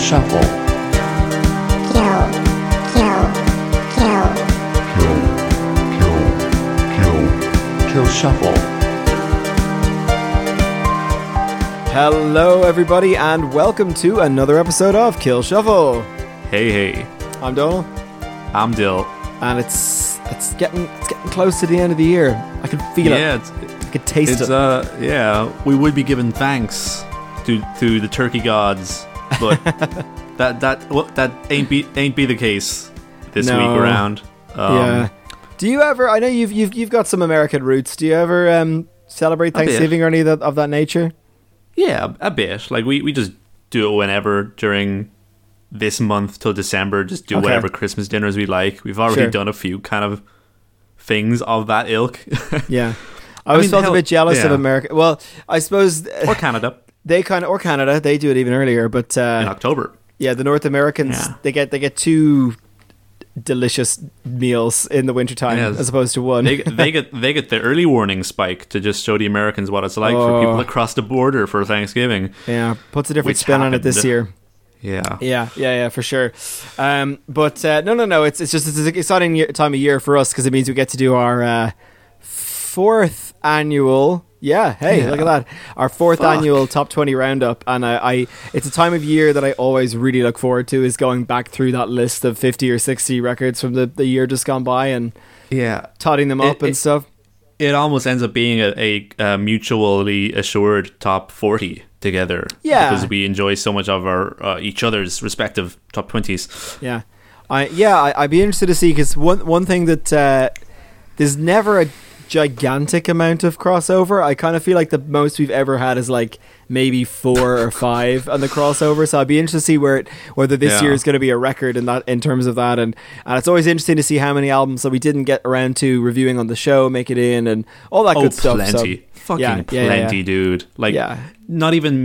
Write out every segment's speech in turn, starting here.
Shuffle. Kill Shuffle. Hello everybody and welcome to another episode of Kill Shuffle. Hey. I'm Donal. I'm Dill. And it's getting close to the end of the year. I can feel it. I can taste it. We would be giving thanks to the turkey gods, but that ain't be the case this week around. Do you ever? I know you've got some American roots. Do you ever celebrate Thanksgiving or any of that nature? Yeah, a bit. Like we just do it whenever during this month till December. Just do whatever Christmas dinners we like. We've already done a few kind of things of that ilk. Yeah, I always felt a bit jealous of America. Well, I suppose or Canada. Canada. They do it even earlier, but in October. Yeah, the North Americans they get two delicious meals in the wintertime as opposed to one. they get the early warning spike to just show the Americans what it's like for people across the border for Thanksgiving. Yeah, puts a different spin on it this year. Yeah, for sure. But no. It's an exciting time of year for us because it means we get to do our fourth annual. Yeah, look at that. Our fourth annual Top 20 Roundup. And it's a time of year that I always really look forward to, is going back through that list of 50 or 60 records from the year just gone by and totting them up and stuff. It almost ends up being a mutually assured top 40 together. Yeah. Because we enjoy so much of our each other's respective top 20s. Yeah. I'd be interested to see, because one thing that there's never a gigantic amount of crossover. I kind of feel like the most we've ever had is like maybe 4 or 5 on the crossover, so I'd be interested to see whether this year is going to be a record in terms of that, and it's always interesting to see how many albums that we didn't get around to reviewing on the show make it in and all that good stuff. Plenty. Plenty, dude. Like not even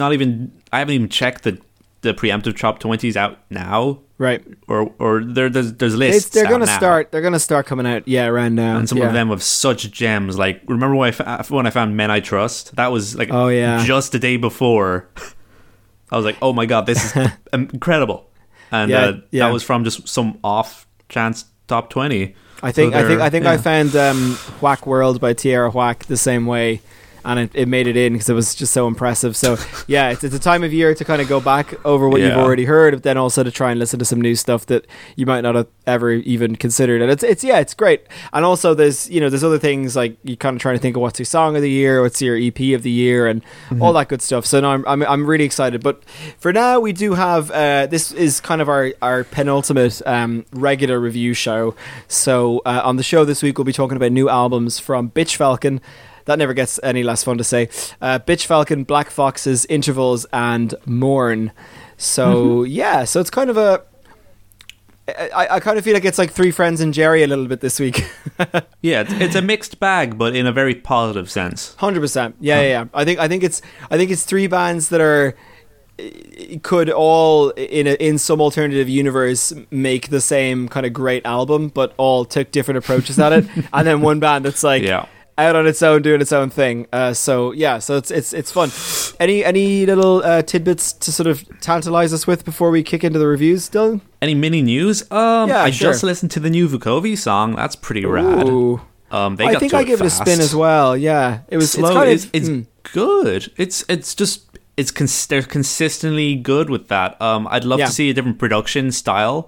I haven't even checked the preemptive top 20s out now. Right. Or there's lists. They're gonna start coming out around now. And some of them have such gems. Like, remember when I found Men I Trust? That was like just the day before. I was like, oh my god, this is incredible. And that was from just some off chance top 20. I think I found Whack World by Tierra Whack the same way, and it made it in because it was just so impressive. So it's a time of year to kind of go back over what you've already heard, but then also to try and listen to some new stuff that you might not have ever even considered. And it's great. And also there's other things, like you kind of trying to think of what's your song of the year, what's your EP of the year, and all that good stuff. So no, I'm really excited. But for now, we do have this is kind of our penultimate regular review show. So on the show this week, we'll be talking about new albums from Bitch Falcon. That never gets any less fun to say. Bitch Falcon, Black Foxes, Intervals, and Mourn. So, so it's kind of I kind of feel like it's like Three Friends and Jerry a little bit this week. It's a mixed bag, but in a very positive sense. 100%. Yeah. I think it's three bands that could all in some alternative universe make the same kind of great album, but all took different approaches at it. And then one band that's like out on its own, doing its own thing. So it's fun. Any little tidbits to sort of tantalize us with before we kick into the reviews, Dylan? Any mini news? I just listened to the new Vukovi song. That's pretty rad. I think I give it a spin as well. Yeah, it was slow. It's good. They're consistently good with that. I'd love to see a different production style.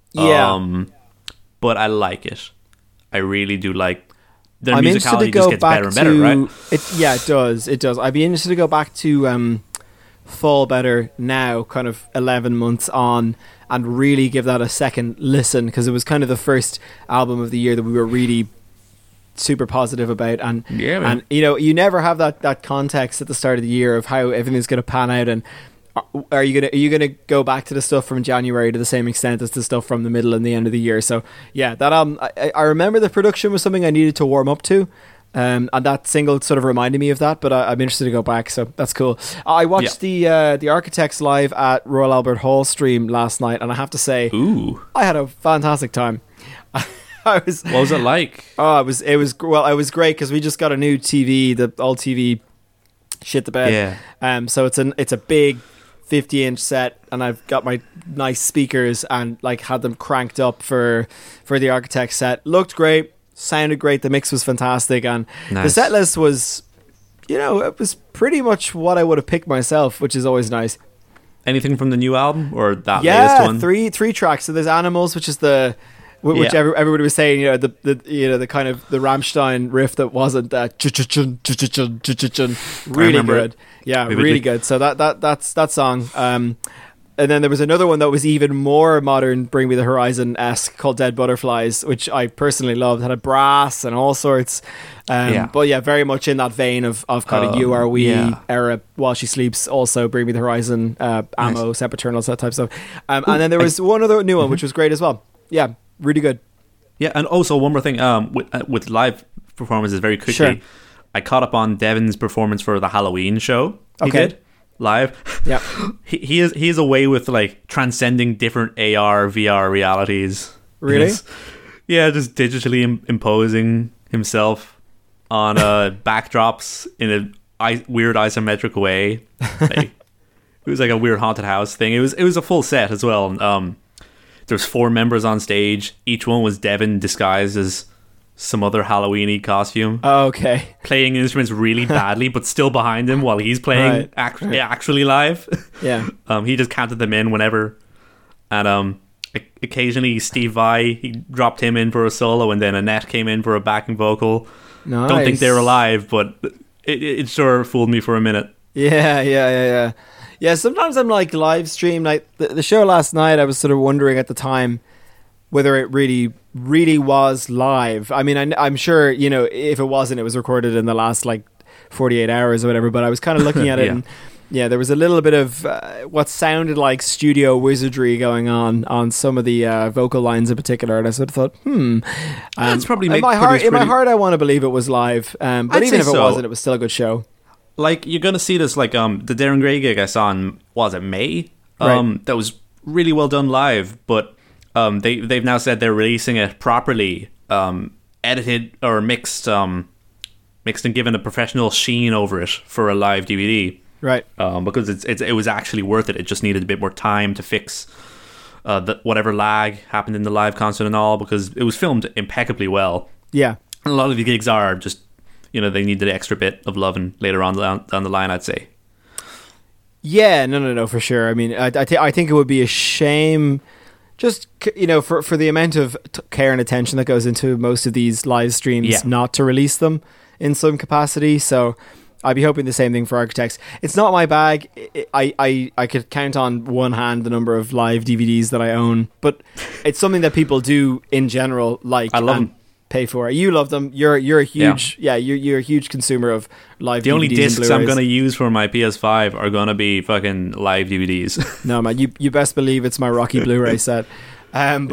But I like it. I really do like. Their musicality just gets better and better, right? It does. I'd be interested to go back to Fall Better now, kind of 11 months on, and really give that a second listen, because it was kind of the first album of the year that we were really super positive about. And you never have that context at the start of the year of how everything's going to pan out, and are you gonna go back to the stuff from January to the same extent as the stuff from the middle and the end of the year? So that I remember the production was something I needed to warm up to, and that single sort of reminded me of that. But I'm interested to go back, so that's cool. I watched the Architects live at Royal Albert Hall stream last night, and I have to say, I had a fantastic time. What was it like? It was great because we just got a new TV, the old TV shit the bed. So it's a big 50-inch set, and I've got my nice speakers and like had them cranked up for the Architect set. Looked great, sounded great, the mix was fantastic, and the set list was, it was pretty much what I would have picked myself, which is always nice. Anything from the new album or that latest one? three tracks. So there's Animals, which is which everybody was saying, the kind of the Rammstein riff that wasn't that really good. Yeah, really good. So that's that song. And then there was another one that was even more modern, Bring Me the Horizon-esque, called Dead Butterflies, which I personally loved. Had a brass and all sorts. But yeah, very much in that vein of kind of You Are We era, While She Sleeps, also Bring Me the Horizon, Ammo, Sempiternals, that type of stuff. And then there was one other new one, which was great as well. Yeah, really good. Yeah, and also one more thing, with live performances, very quickly, sure. I caught up on Devin's performance for the Halloween show. He did live. Yeah, he is a way with like transcending different AR, VR realities. Really? Just digitally imposing himself on backdrops in a weird isometric way. Like, it was like a weird haunted house thing. It was a full set as well. There's 4 members on stage. Each one was Devin disguised as some other Halloween-y costume. Oh, okay. Playing instruments really badly, but still behind him while he's playing actually live. Yeah. He just counted them in whenever. And occasionally Steve Vai, he dropped him in for a solo, and then Annette came in for a backing vocal. Nice. Don't think they were live, but it sure fooled me for a minute. Yeah. Yeah, sometimes I'm like live stream, like the show last night, I was sort of wondering at the time whether it really was live. I mean, I'm sure, if it wasn't, it was recorded in the last like 48 hours or whatever, but I was kind of looking at it and there was a little bit of what sounded like studio wizardry going on some of the vocal lines in particular, and I sort of thought, that's probably in my heart I want to believe it was live, but even if it wasn't, it was still a good show. Like, you're going to see this, like, the Darren Gray gig I saw in, May? Right. That was really well done live, but they've now said they're releasing it properly, edited or mixed and given a professional sheen over it for a live DVD. Right. Because it was actually worth it. It just needed a bit more time to fix whatever lag happened in the live concert and all, because it was filmed impeccably well. Yeah. And a lot of the gigs are just... they need the extra bit of loving later on down the line, I'd say. Yeah, no, for sure. I mean, I think it would be a shame, just, for the amount of care and attention that goes into most of these live streams, not to release them in some capacity. So I'd be hoping the same thing for Architects. It's not my bag. I could count on one hand the number of live DVDs that I own, but it's something that people do in general like. I love them. Pay for it. You love them. You're a huge you're a huge consumer of live. The DVDs only discs and I'm going to use for my PS5 are going to be fucking live DVDs. No, man, you best believe it's my Rocky Blu-ray set. No,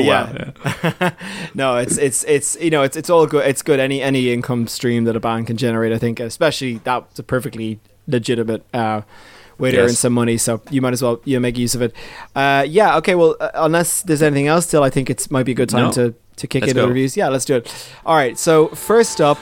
it's all good. It's good. Any income stream that a band can generate, I think, especially that's a perfectly legitimate way to earn some money. So you might as well make use of it. Okay. Well, unless there's anything else, still, I think it might be a good time to kick into the reviews. Yeah, let's do it. All right, so first up,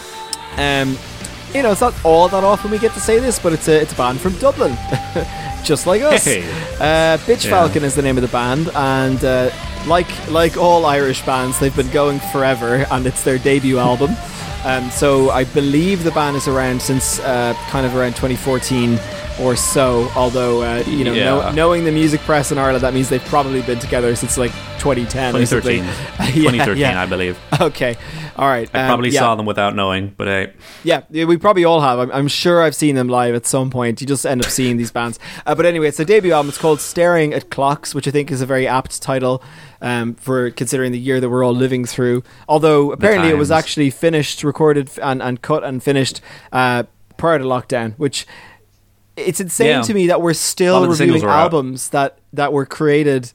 it's not all that often we get to say this, but it's a band from Dublin, just like us. Bitch Falcon is the name of the band, and like all Irish bands, they've been going forever, and it's their debut album. So I believe the band is around since kind of around 2014 or so, although knowing the music press in Ireland, that means they've probably been together since like 2013 I believe. Okay, all right. I probably saw them without knowing, but hey. We probably all have. I'm sure I've seen them live at some point. You just end up seeing these bands, but anyway, it's their debut album. It's called Staring at Clocks, which I think is a very apt title for considering the year that we're all living through, although apparently it was actually finished, recorded and cut and finished prior to lockdown, which it's insane to me that we're still reviewing albums that were created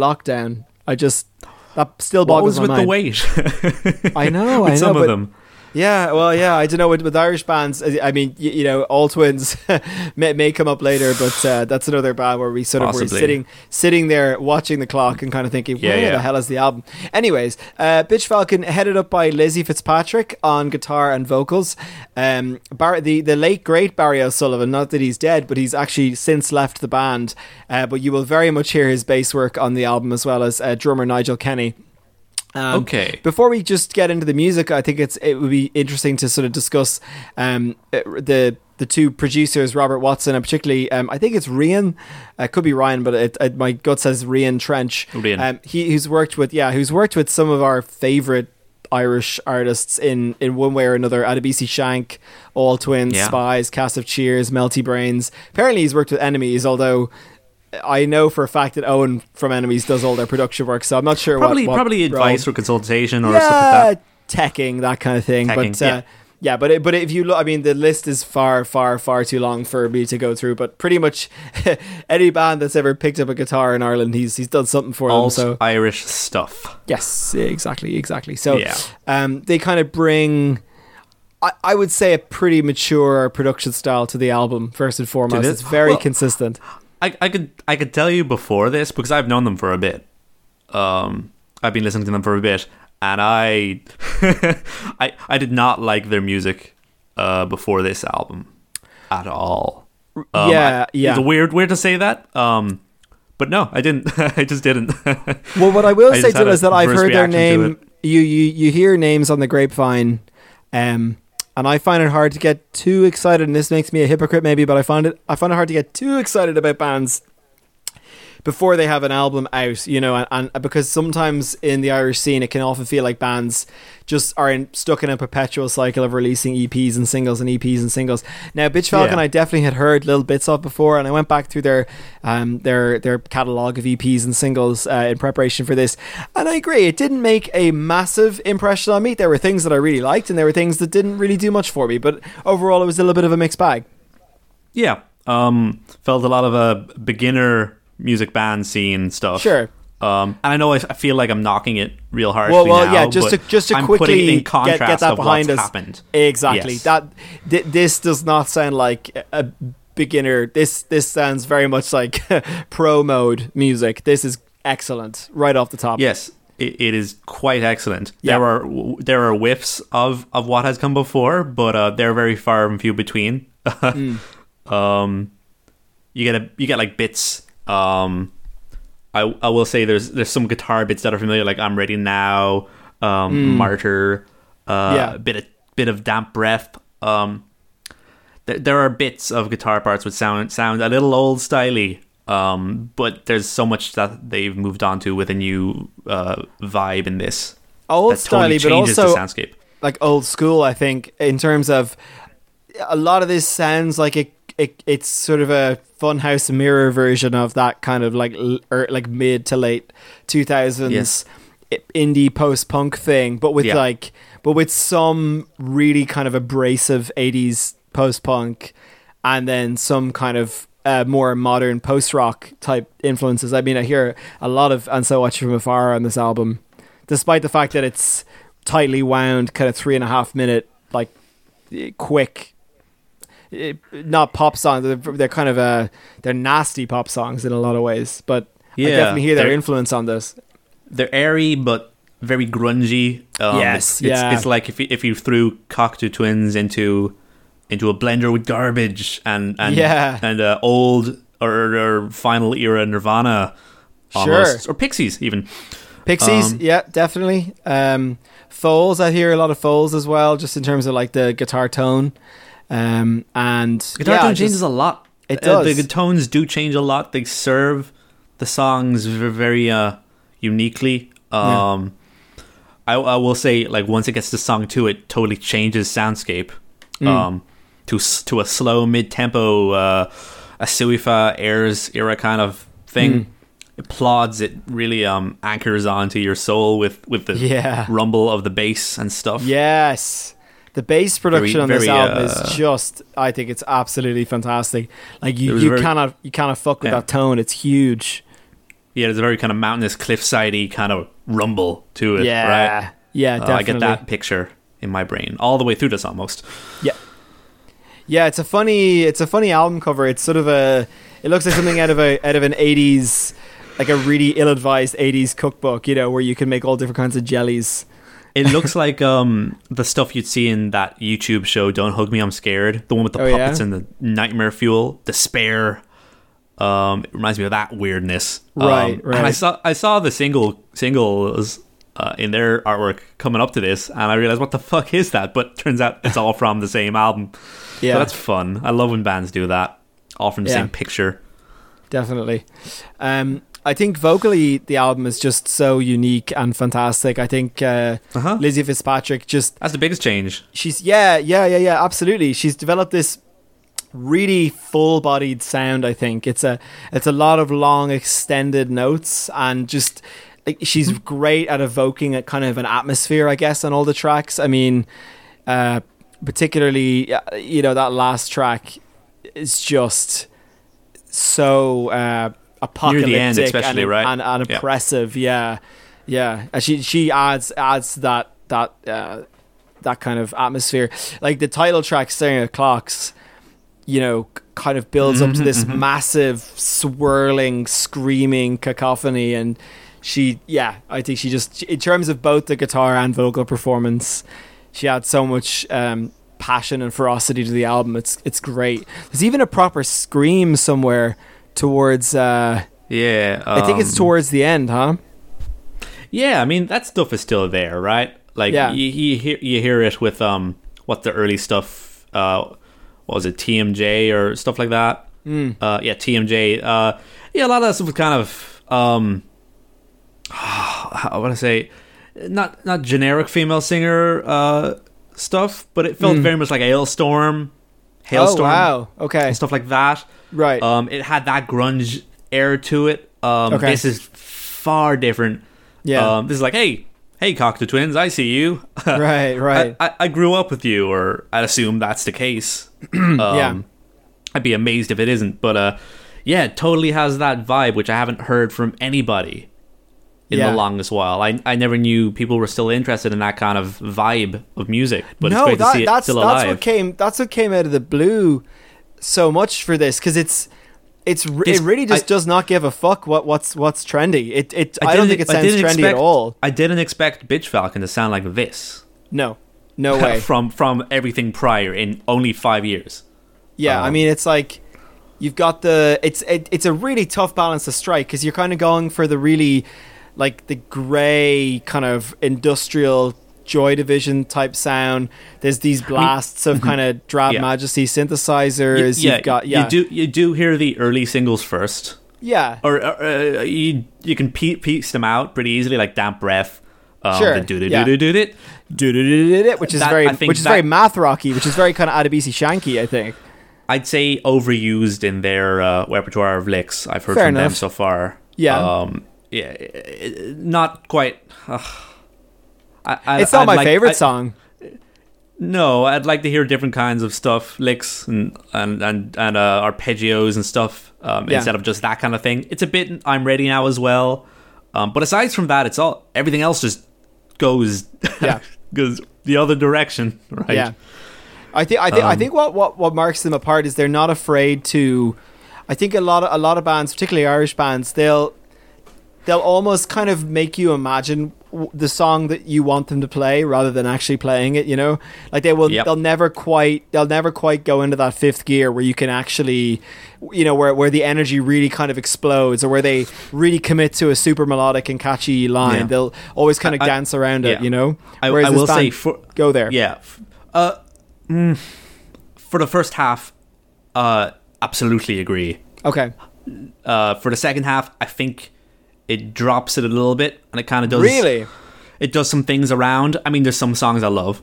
pre-lockdown. That still boggles my mind. What was with the wait? I know. Some of them. Yeah, well, yeah, I don't know with Irish bands. I mean, you know, All Twins may come up later, but that's another band where we sort of were sitting there watching the clock and kind of thinking, where the hell is the album? Anyways, Bitch Falcon, headed up by Lizzie Fitzpatrick on guitar and vocals. The late great Barry O'Sullivan, not that he's dead, but he's actually since left the band. But you will very much hear his bass work on the album, as well as drummer Nigel Kenny. Okay. Before we just get into the music, I think it would be interesting to sort of discuss the two producers, Robert Watson, and particularly I think it's Rian. It could be Ryan, but my gut says Rian Trench. Who's worked with some of our favourite Irish artists in one way or another. Adebisi Shank, All Twins, Spies, Cast of Cheers, Melty Brains. Apparently he's worked with Enemies, although I know for a fact that Owen from Enemies does all their production work, so I'm not sure probably advice or consultation or stuff like that. Teching, that kind of thing. But if you look, I mean, the list is far too long for me to go through, but pretty much any band that's ever picked up a guitar in Ireland, he's done something for them. So Irish stuff. Yes, exactly. So they kind of bring, I would say, a pretty mature production style to the album, first and foremost. It's very consistent. I could tell you before this, because I've known them for a bit. I've been listening to them for a bit, and I did not like their music before this album at all. It's weird to say that. But no, I didn't. I just didn't. Well, what I will say to is that I've heard their name. You hear names on the grapevine, and I find it hard to get too excited, and this makes me a hypocrite maybe, but I find it hard to get too excited about bands before they have an album out, you know, and because sometimes in the Irish scene it can often feel like bands just are stuck in a perpetual cycle of releasing EPs and singles and EPs and singles. Now, Bitch Falcon, I definitely had heard little bits of before, and I went back through their catalogue of EPs and singles in preparation for this, and I agree, it didn't make a massive impression on me. There were things that I really liked, and there were things that didn't really do much for me, but overall it was a little bit of a mixed bag. Yeah, felt a lot of a beginner music band scene stuff. Sure. And I know I feel like I'm knocking it real harshly well, now, yeah, just to I'm quickly in contrast get that of behind what's us. Happened. Exactly. Yes. This does not sound like a beginner. This sounds very much like pro mode music. This is excellent right off the top. Yes, it is quite excellent. Yeah. There are whiffs of what has come before, but they're very far and few between. You get like bits. I will say there's some guitar bits that are familiar, like I'm Ready Now, Martyr, bit of Damp Breath. There are bits of guitar parts which sound a little old styley, but there's so much that they've moved on to with a new vibe in this. Old styley, but also the soundscape. Like old school, I think, in terms of a lot of this sounds like it's sort of a Funhouse Mirror version of that kind of like mid to late 2000s indie post-punk thing, but with some really kind of abrasive 80s post-punk, and then some kind of more modern post-rock type influences. I mean, I hear a lot of And So Watch From Afar on this album, despite the fact that it's tightly wound, kind of 3.5 minute, like quick, not pop songs. They're kind of they're nasty pop songs in a lot of ways, but I definitely hear their influence on this. They're airy but very grungy. It's like if you threw Cocteau Twins into a blender with garbage and old or final era Nirvana, almost, or Pixies even. Pixies, definitely. Foals, I hear a lot of Foals as well, just in terms of like the guitar tone. And guitar tone changes a lot. It does. The tones do change a lot. They serve the songs very uniquely. I will say, like, once it gets to song 2, it totally changes soundscape to a slow mid-tempo a Suifa Airs era kind of thing. It plods, it really anchors onto your soul with the rumble of the bass and stuff. Yes. The bass production on this album is just, I think it's absolutely fantastic. Like you cannot fuck with that tone. It's huge. Yeah, there's a very kind of mountainous, cliffsidey kind of rumble to it. Yeah, right? Yeah, definitely. I get that picture in my brain all the way through this almost. Yeah, it's a funny album cover. It's sort of it looks like something out of an 80s, like a really ill-advised 80s cookbook, you know, where you can make all different kinds of jellies. It looks like the stuff you'd see in that YouTube show, Don't Hug Me, I'm Scared. The one with the puppets and the nightmare fuel, despair. It reminds me of that weirdness. Right. And I saw the singles in their artwork coming up to this, and I realized, what the fuck is that? But turns out it's all from the same album. Yeah. So that's fun. I love when bands do that. All from the same picture. Definitely. I think vocally the album is just so unique and fantastic. I think Lizzie Fitzpatrick that's the biggest change. She's absolutely. She's developed this really full-bodied sound. I think it's a lot of long extended notes, and just like she's great at evoking a kind of an atmosphere, I guess, on all the tracks. I mean, particularly that last track is just so apocalyptic, near the end, especially, and oppressive. Yeah. And she adds that kind of atmosphere. Like the title track, Staring at Clocks, kind of builds up to this massive, swirling, screaming cacophony. And I think she just, in terms of both the guitar and vocal performance, she adds so much passion and ferocity to the album. It's great. There's even a proper scream somewhere towards I think it's towards the end, huh? Yeah, I mean that stuff is still there, right? Like you hear it with what the early stuff what was it, TMJ or stuff like that? TMJ. A lot of that stuff was kind of I want to say not generic female singer stuff, but it felt very much like Hailstorm. Oh wow, okay, and stuff like that. Right. It had that grunge air to it. This is far different. Yeah. This is like, hey, Cocteau Twins, I see you. Right. I grew up with you, or I'd assume that's the case. I'd be amazed if it isn't. But it totally has that vibe, which I haven't heard from anybody in the longest while. I never knew people were still interested in that kind of vibe of music. But it's great to see it still alive. That's what came out of the blue so much for this, because it really just does not give a fuck what's trendy. I don't think it sounds trendy at all. I didn't expect Bitch Falcon to sound like this. No way. from everything prior in only 5 years. Yeah, I mean, it's like you've got it's a really tough balance to strike, because you're kind of going for the really like the grey kind of industrial Joy Division type sound. There's these blasts of kind of Drab Majesty synthesizers. You do hear the early singles first. Yeah, or you can piece them out pretty easily, like Damp Breath. Sure. The do-do-do-do-do-it, which is very math rocky, which is very kind of Adebisi Shanky, I think. I'd say overused in their repertoire of licks I've heard from them so far. Yeah. Not quite. It's not my favorite song. No, I'd like to hear different kinds of stuff, licks and arpeggios and stuff, instead of just that kind of thing. It's a bit I'm Ready Now as well, but aside from that, everything else just goes goes the other direction, right? Yeah, I think what marks them apart is they're not afraid to. I think a lot of bands, particularly Irish bands, they'll almost kind of make you imagine the song that you want them to play rather than actually playing it, like they'll never quite go into that fifth gear where you can actually, where the energy really kind of explodes, or where they really commit to a super melodic and catchy line. They'll always kind of dance around it, I will say go there. For the first half, absolutely agree. Okay. For the second half, I think it drops it a little bit, and it kind of does. Really? It does some things around. I mean, there's some songs I love.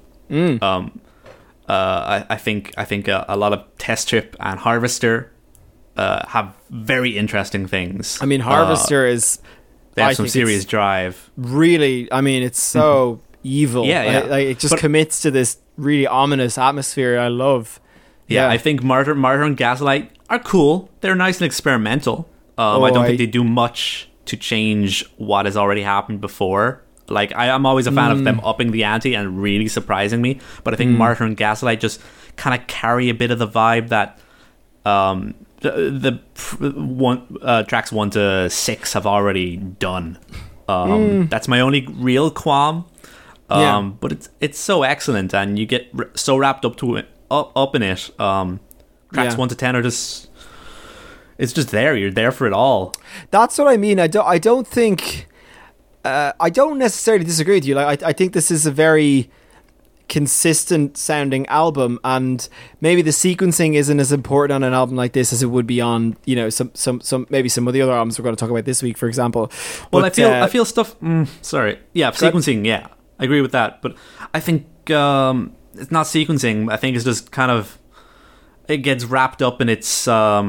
I think a lot of Test Trip and Harvester have very interesting things. I mean, Harvester they have some serious drive. Really, I mean, it's so evil. It just commits to this really ominous atmosphere I love. Yeah, I think Martyr and Gaslight are cool. They're nice and experimental. I don't think they do much to change what has already happened before. Like I'm always a fan of them upping the ante and really surprising me. But I think Martyr and Gaslight just kind of carry a bit of the vibe that tracks 1 to 6 have already done. That's my only real qualm. But it's so excellent, and you get so wrapped up in it. Tracks 1 to 10 are just, it's just there. You're there for it all. That's what I mean. I don't think I don't necessarily disagree with you. Like I think this is a very consistent sounding album, and maybe the sequencing isn't as important on an album like this as it would be on, you know, some maybe some of the other albums we're going to talk about this week, for example. Well, but, I feel stuff. Sequencing. Yeah, I agree with that. But I think it's not sequencing. I think it's just kind of, it gets wrapped up in its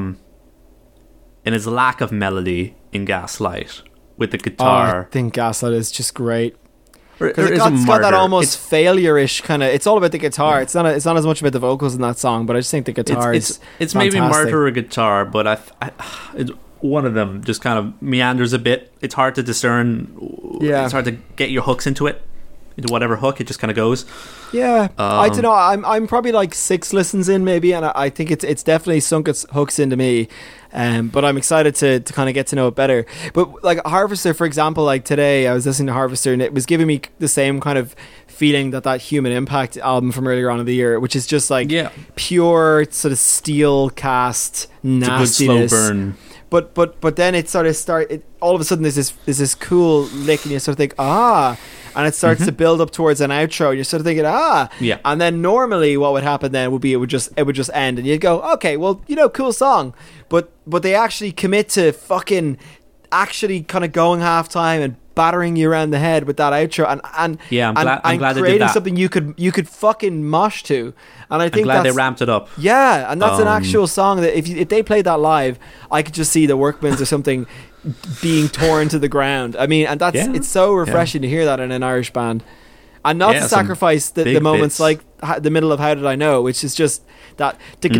lack of melody in Gaslight with the guitar. I think Gaslight is just great. Because it's got that almost failure-ish kind of. It's all about the guitar. It's not as much about the vocals in that song, but I just think the guitar is. It's maybe Martyr or guitar, but one of them just kind of meanders a bit. It's hard to discern. Yeah, it's hard to get your hooks into whatever hook. It just kind of goes. Yeah, I don't know. I'm probably like 6 listens in maybe, and I think it's definitely sunk its hooks into me. But I'm excited to kind of get to know it better. But like Harvester, for example, like today I was listening to Harvester and it was giving me the same kind of feeling that Human Impact album from earlier on in the year, which is just like pure sort of steel cast nastiness. It's a good slow burn. But then it sort of all of a sudden there's this cool lick and you sort of think, and it starts to build up towards an outro and you're sort of thinking, and then normally what would happen then would be it would just end and you'd go, okay, well, you know, cool song, but they actually commit to fucking actually kind of going halftime and battering you around the head with that outro and I'm glad creating they did that. something you could fucking mosh to. And I think I'm glad they ramped it up. Yeah, and that's an actual song that if they played that live, I could just see the Workmans or something being torn to the ground. I mean, and it's so refreshing to hear that in an Irish band, and not to sacrifice the moments like the middle of How Did I Know, which is just that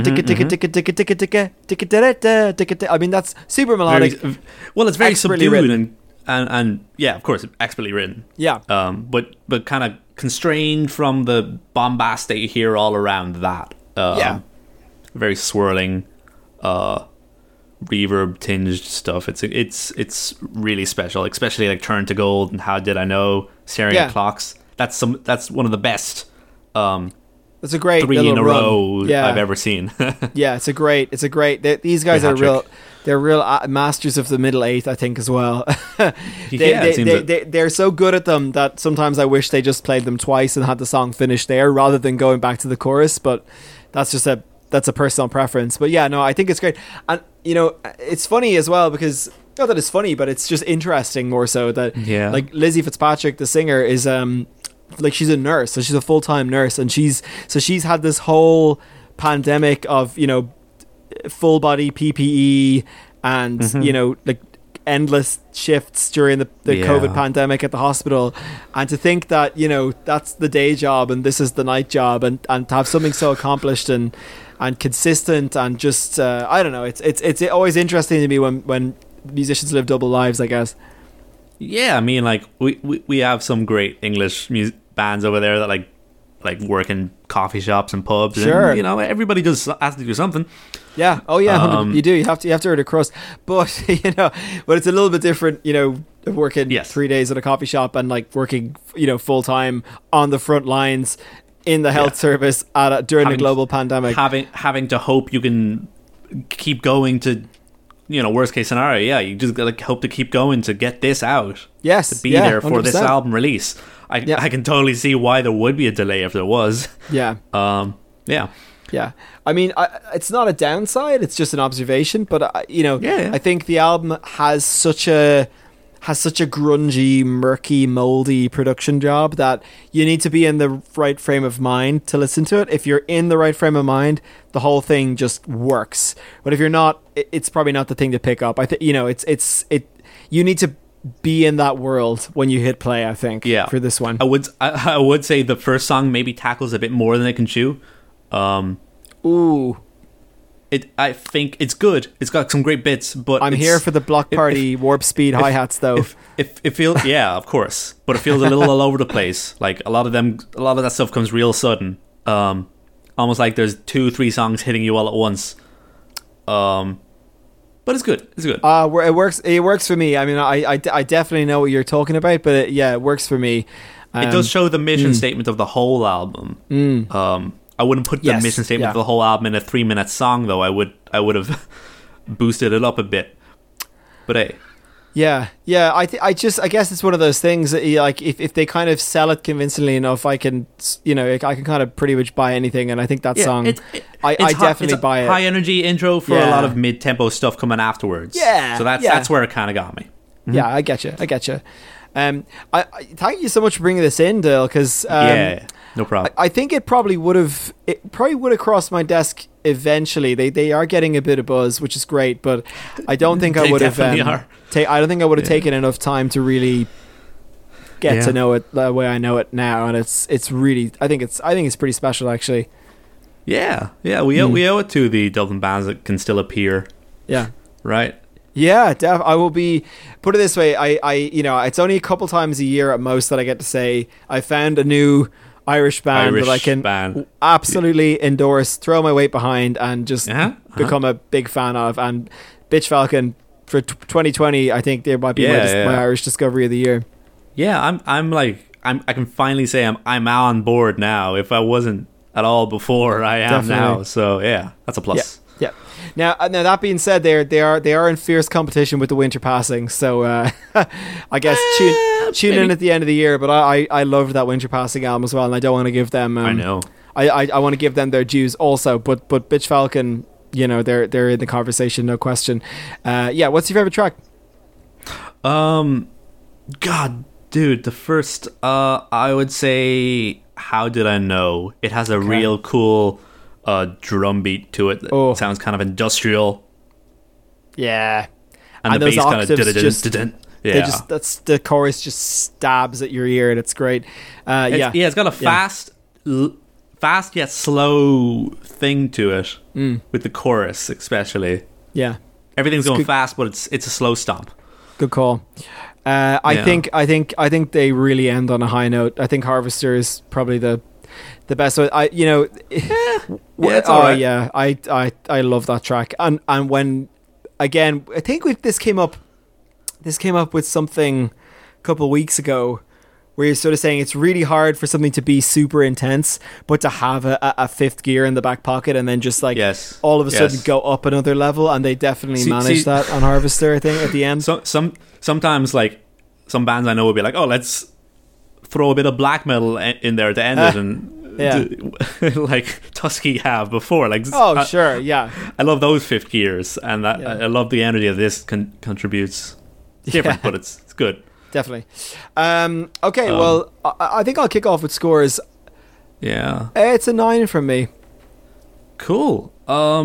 I mean, that's super melodic. It's very subdued and yeah, of course, expertly written. Yeah. But kind of constrained from the bombast that you hear all around that. Very swirling, reverb tinged stuff. It's really special, especially like Turn to Gold and How Did I Know, Staring at Clocks. That's one of the best. It's a great 3 in a row I've ever seen. Yeah, it's a great. These guys are real. They're real masters of the middle eighth, I think, as well. They're so good at them that sometimes I wish they just played them twice and had the song finished there rather than going back to the chorus. But that's a personal preference. But yeah, no, I think it's great. And you know, it's funny as well because not that it's funny, but it's just interesting more so that like Lizzie Fitzpatrick, the singer, is like she's a nurse, so she's a full-time nurse, and she's had this whole pandemic of, you know, full body PPE and you know, like endless shifts during the COVID pandemic at the hospital, and to think that, you know, that's the day job and this is the night job, and to have something so accomplished and consistent and just I don't know, it's always interesting to me when musicians live double lives, I guess. Yeah, I mean, like we have some great English bands over there that like work in coffee shops and pubs. Sure. And, you know, everybody has to do something. Yeah. Oh yeah. You do. You have to earn a crust. But you know, but it's a little bit different. You know, working 3 days at a coffee shop and like working, you know, full time on the front lines in the health service during the global pandemic. Having to hope you can keep going to, you know, worst case scenario. Yeah, you just gotta hope to keep going to get this out. Yes. To be there for 100%. This album release. I can totally see why there would be a delay if there was. Yeah. Yeah. Yeah. I mean, it's not a downside. It's just an observation. But you know, I think the album has such a grungy, murky, moldy production job that you need to be in the right frame of mind to listen to it. If you're in the right frame of mind, the whole thing just works. But if you're not, it's probably not the thing to pick up. I think, you know, you need to be in that world when you hit play, I think, for this one. I would say the first song maybe tackles a bit more than it can chew. Ooh. I think it's good. It's got some great bits, but I'm here for the Block Party Warp Speed hi-hats, though. If it feels, yeah, of course, but it feels a little all over the place. Like a lot of that stuff comes real sudden. Almost like there's 2-3 songs hitting you all at once. But it's good. It's good. It works. It works for me. I mean, I definitely know what you're talking about, but it works for me. It does show the mission statement of the whole album. I wouldn't put the mission statement of the whole album in a 3-minute song, though. I would have boosted it up a bit. But hey. Yeah. I guess it's one of those things that like if they kind of sell it convincingly enough, I can kind of pretty much buy anything, and I think that song, I definitely buy it. High energy intro for a lot of mid tempo stuff coming afterwards. Yeah. So that's where it kind of got me. Mm-hmm. Yeah, I get you. I thank you so much for bringing this in, Dale, because no problem. I think it probably would have crossed my desk eventually. They are getting a bit of buzz, which is great, but I don't think I would have. I don't think I would have taken enough time to really get to know it the way I know it now, and it's really I think it's pretty special, actually. Yeah. We owe it to the Dublin bands that can still appear. Yeah. Right. Yeah, I will be. Put it this way, I it's only a couple times a year at most that I get to say I found a new Irish band that I can absolutely endorse, throw my weight behind, and just become a big fan of. And Bitch Falcon for 2020, I think they might be my Irish discovery of the year. Yeah, I can finally say I'm on board now. If I wasn't at all before, I am now. So yeah, that's a plus. Yeah. Now that being said, they are in fierce competition with the Winter Passing. So I guess tune in at the end of the year. But I loved that Winter Passing album as well, and I don't want to give them. I know. I want to give them their dues also. But Bitch Falcon, they're in the conversation, no question. What's your favorite track? God, dude, the first I would say How Did I Know? It has a real cool drum beat to it that sounds kind of industrial. Yeah. And the bass kind of that's the chorus just stabs at your ear, and it's great. It's got a fast yet slow thing to it with the chorus, especially. Yeah. Everything's going fast, but it's a slow stomp. Good call. I think they really end on a high note. I think Harvester is probably the best. It's all right. I love that track. And when again, I think this came up with something a couple of weeks ago, where you're sort of saying it's really hard for something to be super intense, but to have a fifth gear in the back pocket and then just like all of a sudden go up another level, and they definitely managed that on Harvester, I think, at the end. Sometimes like some bands I know will be like, oh, let's throw a bit of black metal in there to end it, and like Tusky have before. Like, sure, yeah. I love those fifth gears, and I love the energy of this contributes. Different, but it's good. Definitely. Okay, well, I think I'll kick off with scores. Yeah. It's a 9 from me. Cool.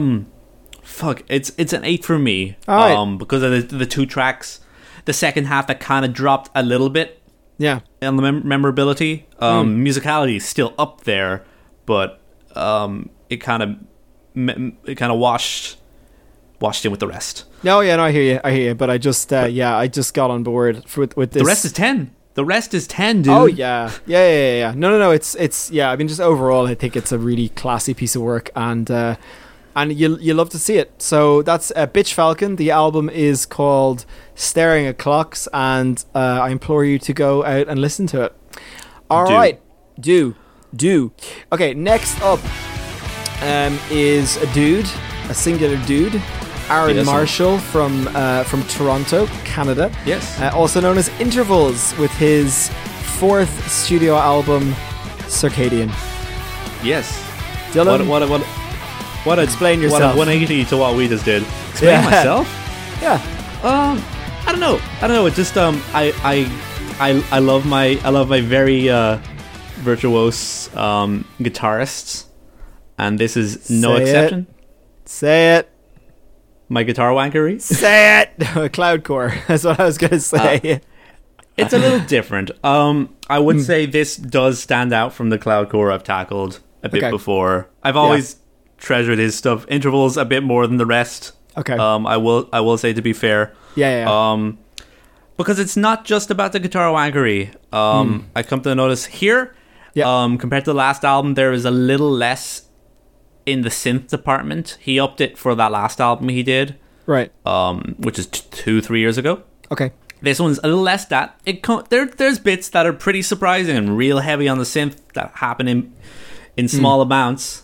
It's an 8 for me. All right. Because of the two tracks. The second half that kind of dropped a little bit. Yeah. On the memorability. Musicality is still up there, but it kind of washed in with the rest. No, I hear you. But I just got on board with this. The rest is 10. The rest is 10, dude. Oh yeah. No. It's I mean, just overall, I think it's a really classy piece of work, and you love to see it. So that's Bitch Falcon. The album is called Staring at Clocks, and I implore you to go out and listen to it. All right, do. Okay, next up is a singular dude. Aaron Marshall from Toronto, Canada. Yes. Also known as Intervals, with his 4th studio album, Circadian. Yes. Dylan, what explain yourself. What a 180 to what we just did. Explain myself? Yeah. I don't know. It just I love my very virtuose guitarists, and this is no exception. Say it. My guitar wankery? Say it! Cloudcore. That's what I was going to say. It's a little different. I would say this does stand out from the Cloudcore I've tackled a bit before. I've always treasured his stuff. Intervals a bit more than the rest. Okay. I will say, to be fair. Yeah. Because it's not just about the guitar wankery. I come to notice here, compared to the last album, there is a little less in the synth department. He upped it for that last album he did. Right. Which is 2-3 years ago. Okay. This one's a little less that. There's bits that are pretty surprising and real heavy on the synth that happen in small amounts.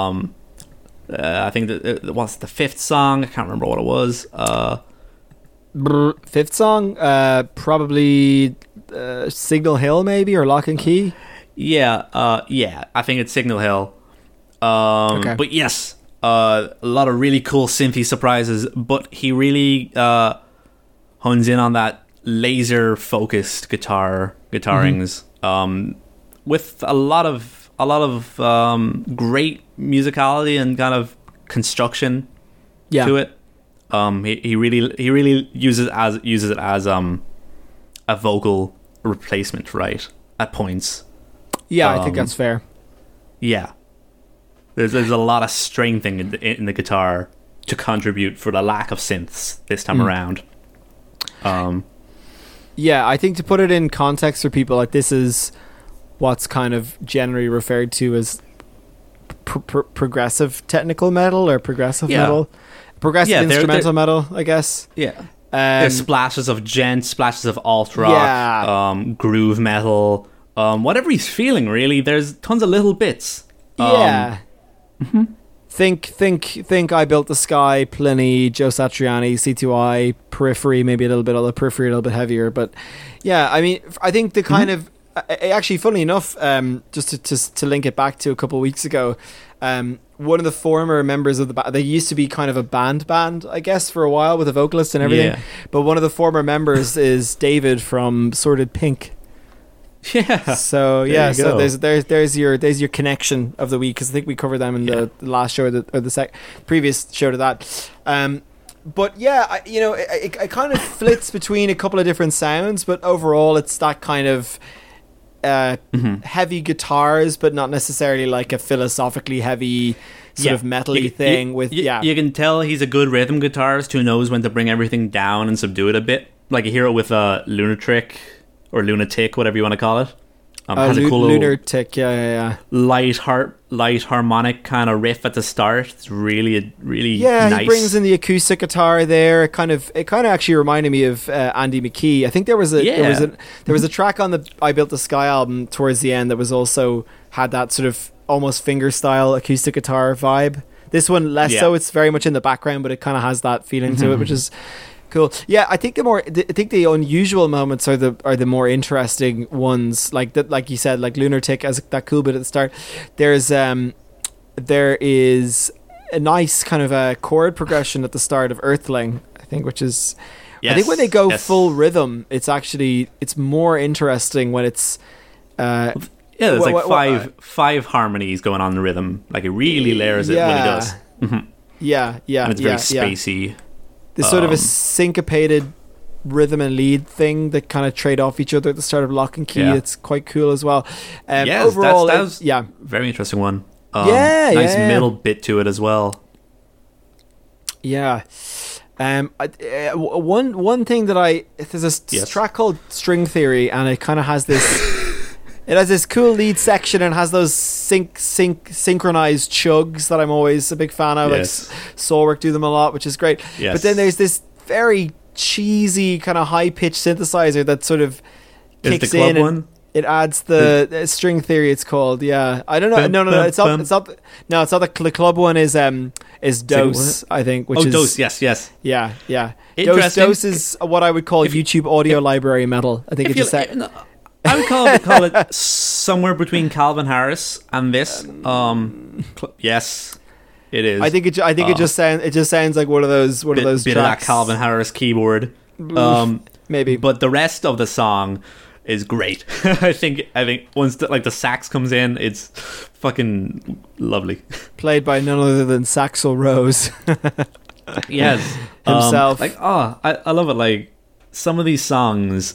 I think that what's the fifth song? I can't remember what it was. Fifth song, probably Signal Hill, maybe, or Lock and Key. Yeah. I think it's Signal Hill. Okay. But yes, a lot of really cool synthy surprises. But he really hones in on that laser focused guitarings, with a lot of great musicality and kind of construction to it. He really uses it as a vocal replacement, right, at points. Yeah, I think that's fair. Yeah, there's a lot of strength in the guitar to contribute for the lack of synths this time around. Yeah, I think to put it in context for people, like, this is what's kind of generally referred to as progressive technical metal or progressive metal. Progressive instrumental metal, I guess. Yeah. There's splashes of gent, splashes of alt rock, groove metal, whatever he's feeling, really. There's tons of little bits. Think I Built the Sky, Pliny, Joe Satriani, C2I, Periphery, maybe a little bit on the Periphery, a little bit heavier. But yeah, I mean, I think the kind of... Actually, funnily enough, just to link it back to a couple of weeks ago, one of the former members of the band, they used to be kind of a band, I guess, for a while with a vocalist and everything. Yeah. But one of the former members is David from Sordid Pink. Yeah. So there's your connection of the week, because I think we covered them in the last show or the previous show to that. But yeah, it kind of flits between a couple of different sounds, but overall it's that kind of heavy guitars, but not necessarily like a philosophically heavy sort of metal-y thing. You can tell he's a good rhythm guitarist who knows when to bring everything down and subdue it a bit. Like you hear it with Lunatic, whatever you want to call it. Has a cool Lunatic, light harmonic kind of riff at the start. It's really nice. He brings in the acoustic guitar there. It kind of actually reminded me of Andy McKee. I think there was a track on the I Built the Sky album towards the end that was also had that sort of almost finger style acoustic guitar vibe. This one less so. It's very much in the background, but it kind of has that feeling to it, which is cool. Yeah, I think the unusual moments are the more interesting ones. Like you said, like Lunatic as that cool bit at the start. There is a nice kind of a chord progression at the start of Earthling, I think, which is I think when they go full rhythm, it's more interesting when it's there's five harmonies going on in the rhythm. Like it really layers it when it does. Yeah. And it's very spacey. There's sort of a syncopated rhythm and lead thing that kind of trade off each other at the start of Lock and Key. It's quite cool as well. Overall, that was very interesting one. Nice middle bit to it as well. Yeah. One thing that there's a track called String Theory, and it kind of has this. It has this cool lead section and has those synchronized chugs that I'm always a big fan of. Yes. Like Soilwork do them a lot, which is great. Yes. But then there's this very cheesy kind of high-pitched synthesizer that sort of kicks in. And it adds the String Theory. It's called. Yeah, I don't know. No. It's not. No, it's not the club one. Is Dose? I think. Which is Dose. Yes. Yeah. Dose is what I would call YouTube audio library metal. I think it's just that. I would call it somewhere between Calvin Harris and this. Yes, it is. I think it just sounds like one of those bit tracks. Of that Calvin Harris keyboard. Maybe. But the rest of the song is great. I think once the sax comes in, it's fucking lovely. Played by none other than Saxel Rose. Yes, himself. I love it. Like some of these songs.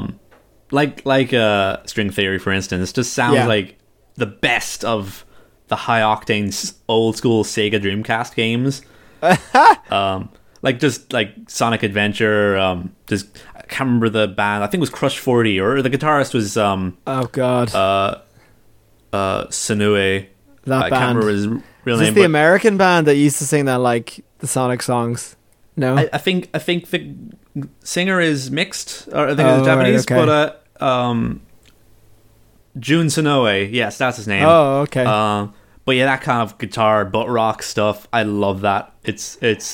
Like String Theory, for instance, just sounds like the best of the high octane old school Sega Dreamcast games. Like just like Sonic Adventure. Just I can't remember the band. I think it was Crush 40, or the guitarist was oh god, Sanue. That I band. can't remember his real Is name. this the American band that used to sing that, like the Sonic songs? No, I think the singer is mixed, or I think it's Japanese, right, okay. but Jun Sonoe, yes, that's his name. Oh, okay. But yeah, that kind of guitar butt rock stuff, I love that. It's pretty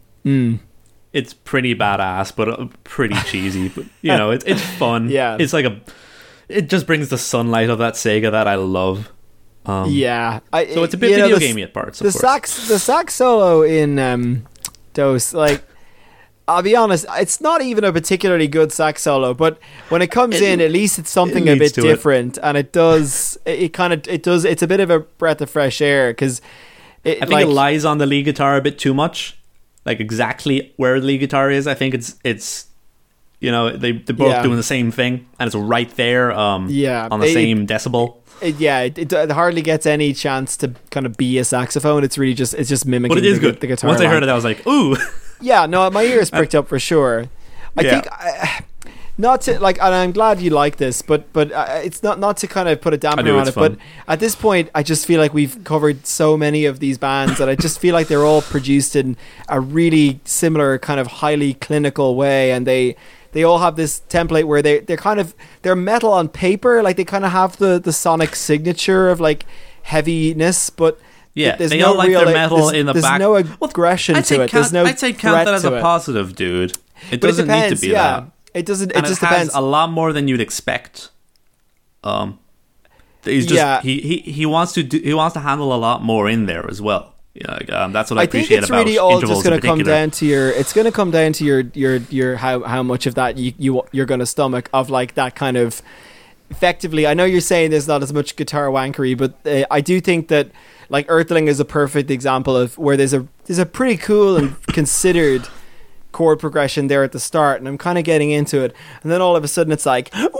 badass, but pretty cheesy. But you know, it's fun. Yeah, it's like it just brings the sunlight of that Sega that I love. So it's a bit video gamey at parts. The sax solo in Dose, like, I'll be honest, it's not even a particularly good sax solo, but when it comes in, at least it's something a bit different, and it's a bit of a breath of fresh air, because I think it lies on the lead guitar a bit too much, like exactly where the lead guitar is. I think it's you know, they're both doing the same thing, and it's right there on the same decibel. It hardly gets any chance to kind of be a saxophone. It's really just mimicking. But it is good. The guitar. Once I heard it, I was like, ooh. Yeah, no, my ears pricked up for sure. I think not to like, and I'm glad you like this, but it's not to kind of put a damper on it. Fun. But at this point, I just feel like we've covered so many of these bands that I just feel like they're all produced in a really similar kind of highly clinical way, and they all have this template where they're metal on paper, like they kind of have the Sonic signature of like heaviness, but there's they no all like real their metal in the there's back. No aggression to it. There's no I'd say count that as a positive, dude. It doesn't need to be that. It doesn't. And it just has depends. A lot more than you'd expect. He's just he wants to handle a lot more in there as well. That's what I appreciate about intervals. I think it's really all just going to come down to your. It's going to come down to your how much of that you're going to stomach, of like that kind of. Effectively, I know you're saying there's not as much guitar wankery, but I do think that like Earthling is a perfect example of where there's a pretty cool and considered chord progression there at the start, and I'm kind of getting into it, and then all of a sudden it's like, and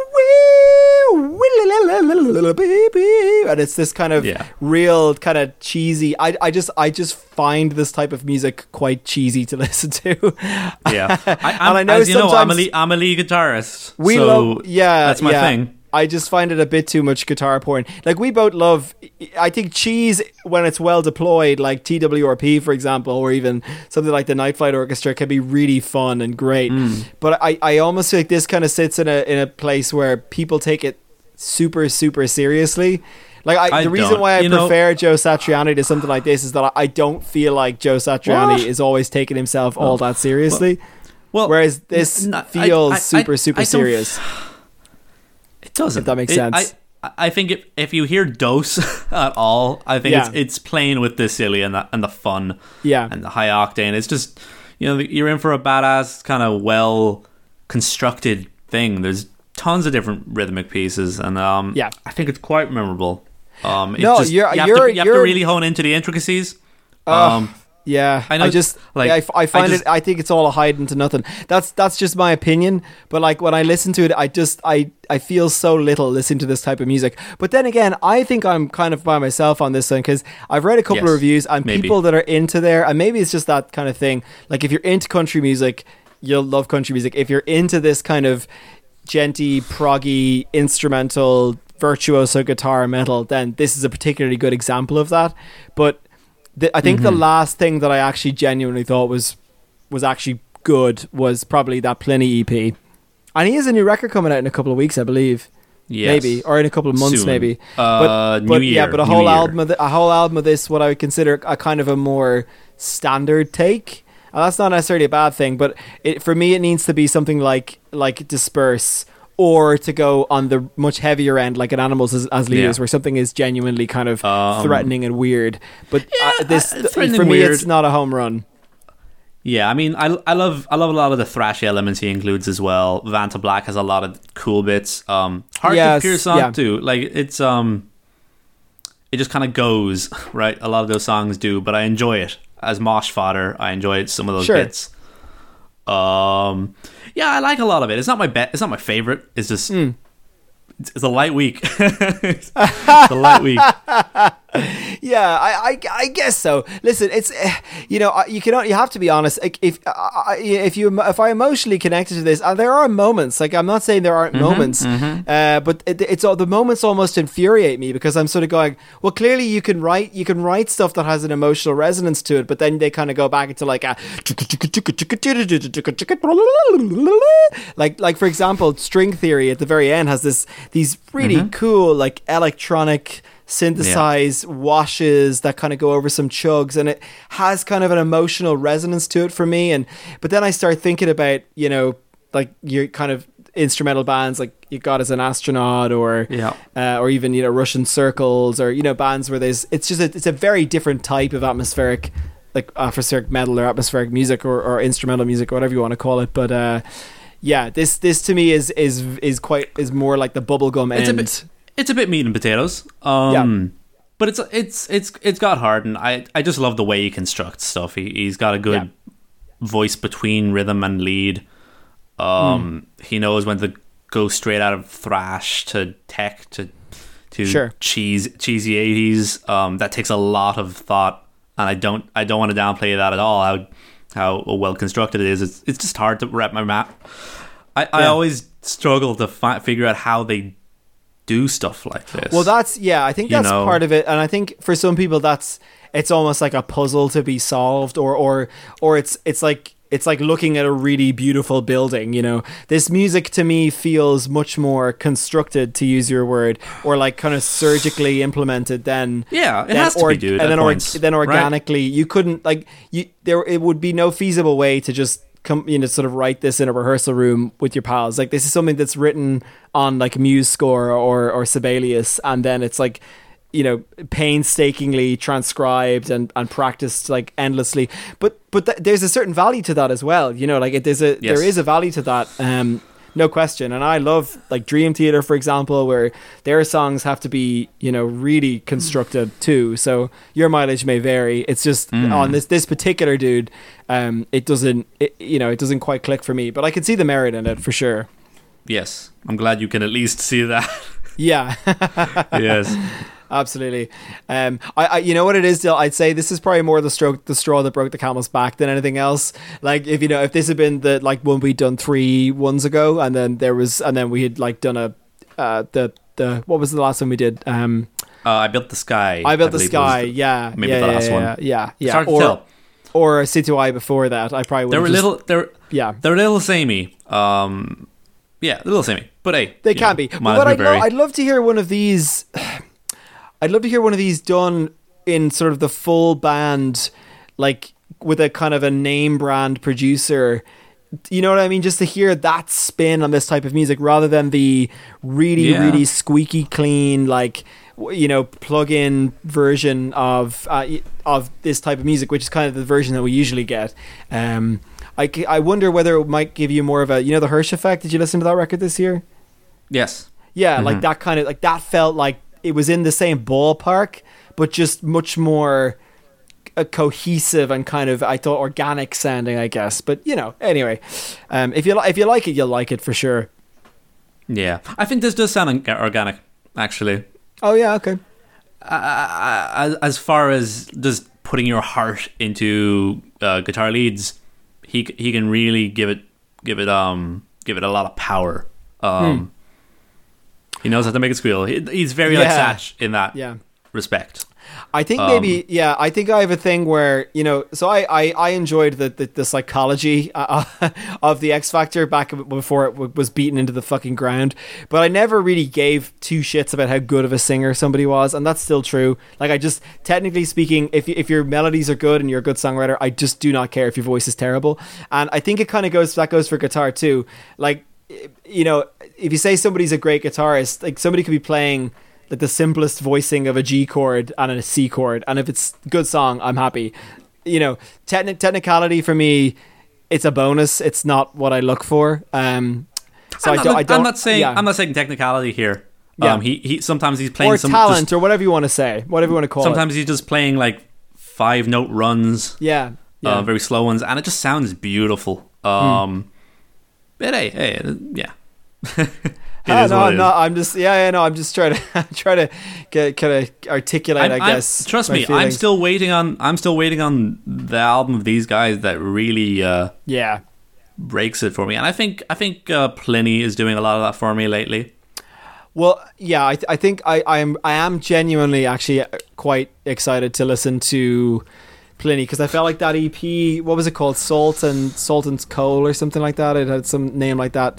it's this kind of real kind of cheesy. I just find this type of music quite cheesy to listen to. I know sometimes I'm a lead guitarist. That's my thing. I just find it a bit too much guitar porn. Like, we both love, I think cheese, when it's well deployed, like TWRP, for example, or even something like the Night Flight Orchestra, can be really fun and great. But I almost feel like this kind of sits in a place where people take it super, super seriously. Like, the reason why I prefer Joe Satriani to something like this is that I don't feel like Joe Satriani is always taking himself all that seriously. Whereas this feels super serious. It doesn't. If that makes sense. I think if you hear Dose at all, I think it's playing with the silly and the fun and the high octane. It's just, you're in for a badass kind of well constructed thing. There's tons of different rhythmic pieces, and I think it's quite memorable. You have to really hone into the intricacies. Yeah, I know. I find it. I think it's all a hide into nothing. That's just my opinion. But like, when I listen to it, I feel so little listening to this type of music. But then again, I think I'm kind of by myself on this one, because I've read a couple of reviews and people that are into there, and maybe it's just that kind of thing. Like, if you're into country music, you'll love country music. If you're into this kind of genty, proggy, instrumental, virtuoso guitar metal, then this is a particularly good example of that. But I think the last thing that I actually genuinely thought was actually good was probably that Pliny EP. And he has a new record coming out in a couple of weeks, I believe. Yes. Maybe, or in a couple of months. Soon. Maybe. But New Year. Yeah, but a whole album of this, what I would consider a kind of a more standard take. And that's not necessarily a bad thing, but for me, it needs to be something like Disperse, or to go on the much heavier end, like an Animals as Leaders, where something is genuinely kind of threatening and weird. But this, for me, weird. It's not a home run. Yeah, I mean, I love a lot of the thrash elements he includes as well. Vanta Black has a lot of cool bits. Hard to pierce on too. Like, it's it just kind of goes right. A lot of those songs do, but I enjoy it as mosh fodder. I enjoy some of those bits. Yeah, I like a lot of it. It's not my It's not my favorite. It's just it's a light week. It's a light week. Yeah, I guess so. Listen, it's you have to be honest. Like if I emotionally connected to this, there are moments. Like I'm not saying there aren't moments, but it's all the moments almost infuriate me because I'm sort of going, well, clearly you can write stuff that has an emotional resonance to it, but then they kind of go back into like a like for example, String Theory at the very end has these really cool like electronic synthesize washes that kind of go over some chugs, and it has kind of an emotional resonance to it for me. But then I start thinking about, like your kind of instrumental bands like You God Is an Astronaut or even, Russian Circles or, bands where it's a very different type of atmospheric, like atmospheric metal or atmospheric music or instrumental music or whatever you want to call it. But this to me is more like the bubblegum end. It's a bit meat and potatoes, but it's got heart, and I just love the way he constructs stuff. He's got a good voice between rhythm and lead. He knows when to go straight out of thrash to tech to cheesy 80s. That takes a lot of thought, and I don't want to downplay that at all. How well constructed it is. It's just hard to wrap my map. I always struggle to figure out how they do stuff like this. Well, I think that's part of it, and I think for some people it's almost like a puzzle to be solved, or it's like looking at a really beautiful building. This music to me feels much more constructed, to use your word, or like kind of surgically implemented than it has to be, dude. And then organically, right? You couldn't it would be no feasible way to just sort of write this in a rehearsal room with your pals. Like, this is something that's written on like Muse score or Sibelius, and then it's like, painstakingly transcribed and practiced like endlessly. But there's a certain value to that as well. There is a value to that. No question. And I love like Dream Theater, for example, where their songs have to be, really constructed too. So your mileage may vary. It's just on this particular dude, it doesn't quite click for me, but I can see the merit in it for sure. Yes. I'm glad you can at least see that. Yeah. Yes. Absolutely. I you know what it is, Dill? I'd say this is probably more the straw that broke the camel's back than anything else. Like, if this had been the like one we'd done 3 ones ago, and then we had like done the what was the last one we did? I Built the Sky. I Built the Sky. Maybe the last one. Yeah. It's hard to tell. Or C2I before that. I probably would. They're a little samey. A little samey. But hey, they can be. But I'd love to hear one of these. I'd love to hear one of these done in sort of the full band, like with a kind of a name brand producer. You know what I mean? Just to hear that spin on this type of music rather than the really, really squeaky clean, like, plug-in version of this type of music, which is kind of the version that we usually get. I wonder whether it might give you more of a, the Hirsch effect. Did you listen to that record this year? Yes. Yeah, like that kind of, like that felt like it was in the same ballpark, but just much more cohesive and kind of, I thought, organic sounding, I guess. But anyway, if you like it, you'll like it for sure. Yeah, I think this does sound organic, actually. Oh yeah, okay. As far as just putting your heart into guitar leads, he can really give it a lot of power. He knows how to make it squeal. He's very like Satch in that respect. I think maybe, I think I have a thing where, so I enjoyed the psychology of the X Factor back before it was beaten into the fucking ground, but I never really gave 2 shits about how good of a singer somebody was, and that's still true. Like, I just, technically speaking, if your melodies are good and you're a good songwriter, I just do not care if your voice is terrible. And I think it kind of goes for guitar too. Like, if you say somebody's a great guitarist, like, somebody could be playing like the simplest voicing of a G chord and a C chord, and if it's a good song, I'm happy. Technicality for me, it's a bonus. It's not what I look for. I'm not saying technicality here. He sometimes he's playing or talent or whatever you want to say, whatever you want to call it. Sometimes he's just playing like 5-note runs. Very slow ones, and it just sounds beautiful. But hey, yeah. I'm just I'm just trying to get kind of articulate. I guess. Trust me, feelings. I'm still waiting on the album of these guys that really breaks it for me. And I think Plini is doing a lot of that for me lately. Well, yeah, I think I am genuinely actually quite excited to listen to Plini, because I felt like that EP, what was it called, Salt and Coal or something like that, it had some name like that.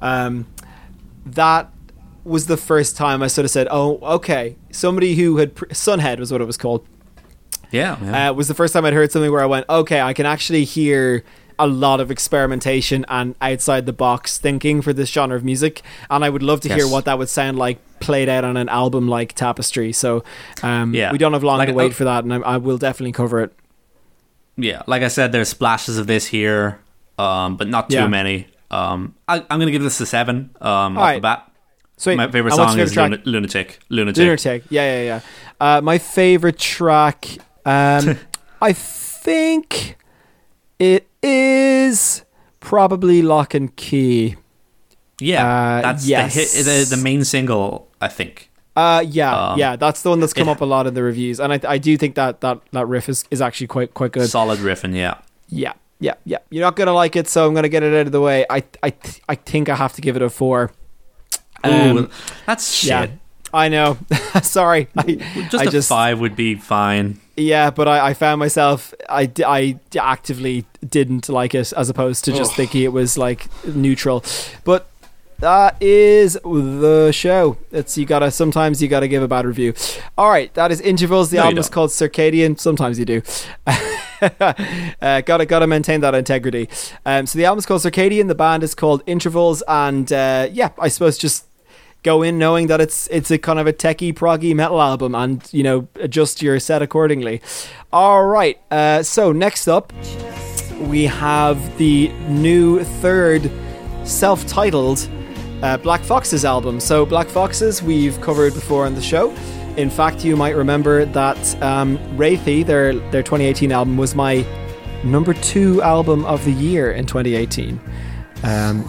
That was the first time I sort of said, oh, okay, somebody who had Sunhead was what it was called. Was the first time I'd heard something where I went, okay, I can actually hear a lot of experimentation and outside the box thinking for this genre of music, and I would love to hear what that would sound like played out on an album like Tapestry. So we don't have long to wait for that, and I will definitely cover it. Yeah, like I said, there's splashes of this here, but not too many. I'm going to give this a 7 off the bat. Sweet. My favorite song is Lunatic. Yeah. My favorite track, I think it is probably Lock and Key. Yeah, that's the main single, I think. That's the one that's come up a lot in the reviews, and I do think that riff is actually quite good. Solid riffing, yeah. You're not gonna like it, so I'm gonna get it out of the way. I think I have to give it a 4. That's shit. Yeah, I know. Sorry, just a 5 would be fine. Yeah, but I found myself I actively didn't like it, as opposed to just thinking it was like neutral. But that is the show. Sometimes you gotta give a bad review. All right, that is Intervals. The album is called Circadian. Sometimes you do. Gotta maintain that integrity. So the album is called Circadian. The band is called Intervals, and I suppose just go in knowing that it's a kind of a techie proggy metal album, and adjust your set accordingly. All right. So next up, we have the new third self-titled Black Foxes album. So Black Foxes we've covered before on the show. In fact, you might remember that Wraithy, their 2018 album, was my number 2 album of the year in 2018. And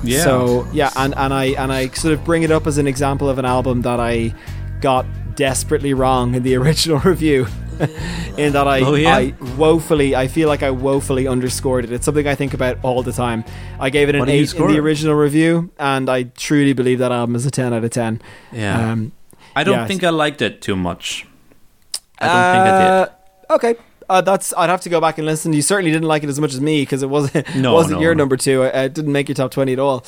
I sort of bring it up as an example of an album that I got desperately wrong in the original review. In that I feel like I woefully underscored it. It's something I think about all the time. I gave it an 8 in the original review, and I truly believe that album is a 10 out of 10. Yeah. I don't think I liked it too much. I don't think I did. Okay. I'd have to go back and listen. You certainly didn't like it as much as me, because it wasn't your number 2. It didn't make your top 20 at all.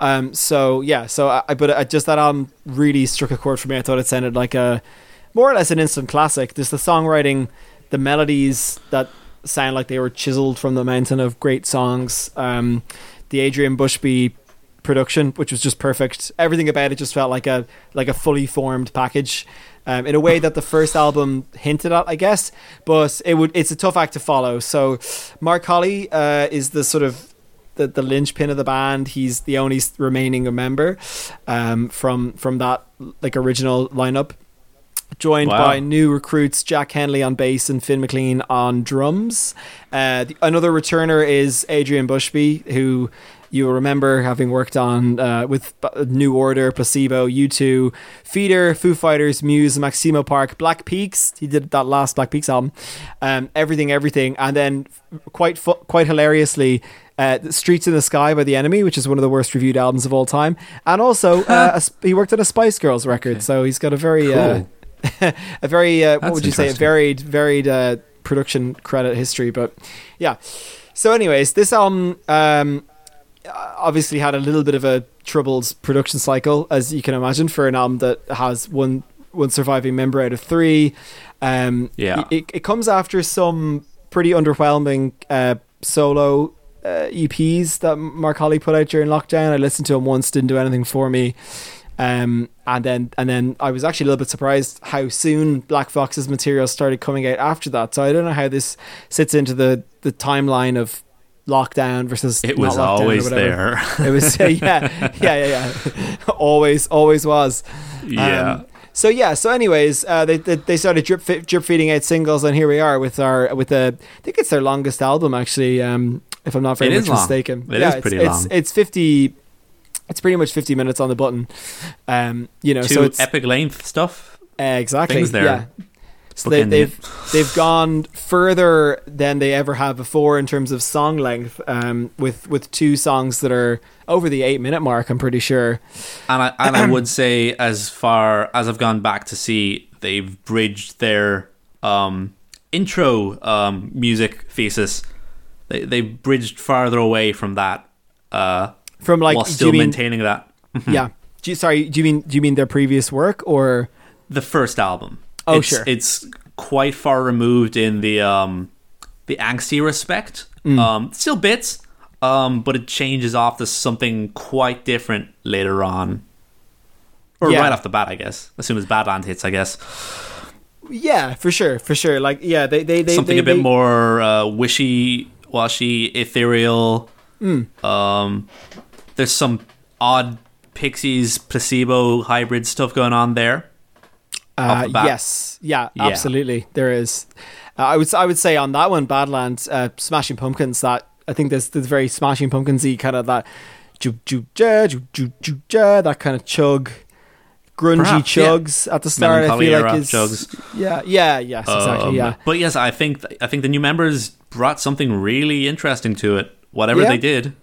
But just that album really struck a chord for me. I thought it sounded like more or less an instant classic. There's the songwriting, the melodies that sound like they were chiseled from the mountain of great songs. The Adrian Bushby production, which was just perfect. Everything about it just felt like a fully formed package, in a way that the first album hinted at, I guess. But it's a tough act to follow. So Mark Holley is the sort of the linchpin of the band. He's the only remaining member from that like original lineup, joined by new recruits Jack Henley on bass and Finn McLean on drums. Another returner is Adrian Bushby, who you will remember having worked on with New Order, Placebo, U2, Feeder, Foo Fighters, Muse, Maximo Park, Black Peaks. He did that last Black Peaks album. Everything, and then quite hilariously, Streets in the Sky by The Enemy, which is one of the worst reviewed albums of all time. And also, he worked on a Spice Girls record, so he's got a very cool. A varied production credit history. But yeah, so anyways, this album obviously had a little bit of a troubled production cycle, as you can imagine, for an album that has one surviving member out of 3. It comes after some pretty underwhelming solo EPs that Mark Holley put out during lockdown. I listened to him once, didn't do anything for me. And then I was actually a little bit surprised how soon Black Fox's material started coming out after that. So I don't know how this sits into the timeline of lockdown versus it was not always there. It was always was. So anyways, they started drip feeding out singles, and here we are with I think it's their longest album actually, if I'm not very much mistaken. It is pretty long. It's It's pretty much 50 minutes on the button. So it's epic length stuff. Exactly. Things there. Yeah. So they've gone further than they ever have before in terms of song length, with 2 songs that are over the 8-minute mark, I'm pretty sure. And I would say, as far as I've gone back to see, they've bridged their intro music thesis. They've bridged farther away from that, from like while still maintaining that. Yeah. Do you mean their previous work or the first album? Oh, sure. It's quite far removed in the angsty respect. Still bits, but it changes off to something quite different later on. Or right off the bat, I guess. As soon as Badland hits, I guess. Yeah, for sure. Like, yeah, they something a bit more wishy-washy, ethereal. There's some odd Pixies, Placebo hybrid stuff going on there. Yes, yeah, absolutely. There is. I would say on that one, Badlands, Smashing Pumpkins. That I think there's very Smashing Pumpkins-y kind of that, that kind of chug, grungy chugs at the start. Melancholy, I feel like is chugs. Yes, exactly. Yeah, but yes, I think the new members brought something really interesting to it. Whatever they did.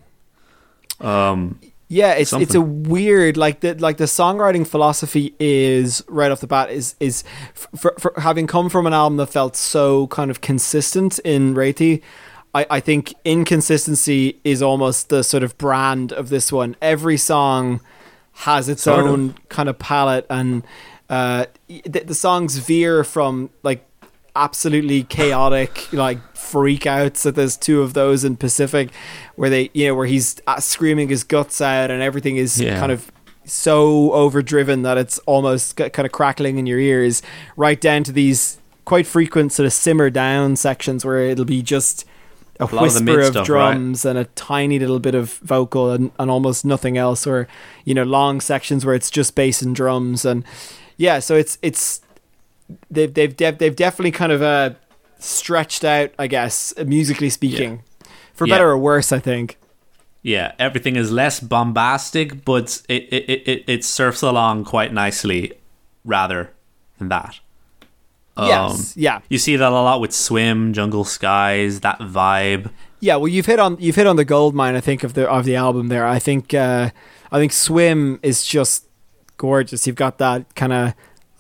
Yeah, it's a weird like the songwriting philosophy is right off the bat is for having come from an album that felt so kind of consistent in Wraithie. I think inconsistency is almost the sort of brand of this one. Every song has its own kind of palette, and the songs veer from like absolutely chaotic like freak outs. So there's 2 of those in Pacific where he's screaming his guts out and everything is kind of so overdriven that it's almost kind of crackling in your ears, right down to these quite frequent sort of simmer down sections where it'll be just a whisper of drums and a tiny little bit of vocal and almost nothing else, or long sections where it's just bass and drums. And so it's they've definitely kind of stretched out, I guess, musically speaking, for better or worse, I think. Yeah, everything is less bombastic, but it surfs along quite nicely rather than that. Yes, yeah. You see that a lot with Swim, Jungle Skies, that vibe. Yeah, well, you've hit on the gold mine, I think, of the album there. I think Swim is just gorgeous. You've got that kind of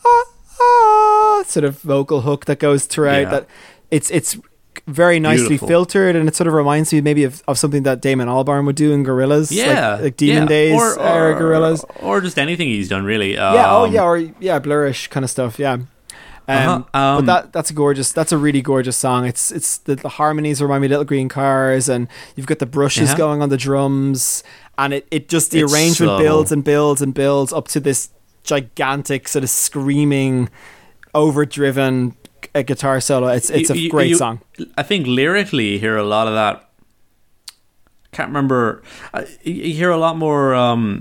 sort of vocal hook that goes throughout. That it's very nicely filtered, and it sort of reminds me maybe of something that Damon Albarn would do in Gorillaz, like Demon Days era Gorillaz, or just anything he's done really. Blurish kind of stuff. Yeah. But that's a really gorgeous song. It's the harmonies remind me of Little Green Cars, and you've got the brushes going on the drums, and it just the arrangement builds and builds and builds up to this gigantic sort of screaming, overdriven guitar solo. It's a great song. I think lyrically you hear a lot of that. Can't remember. You hear a lot more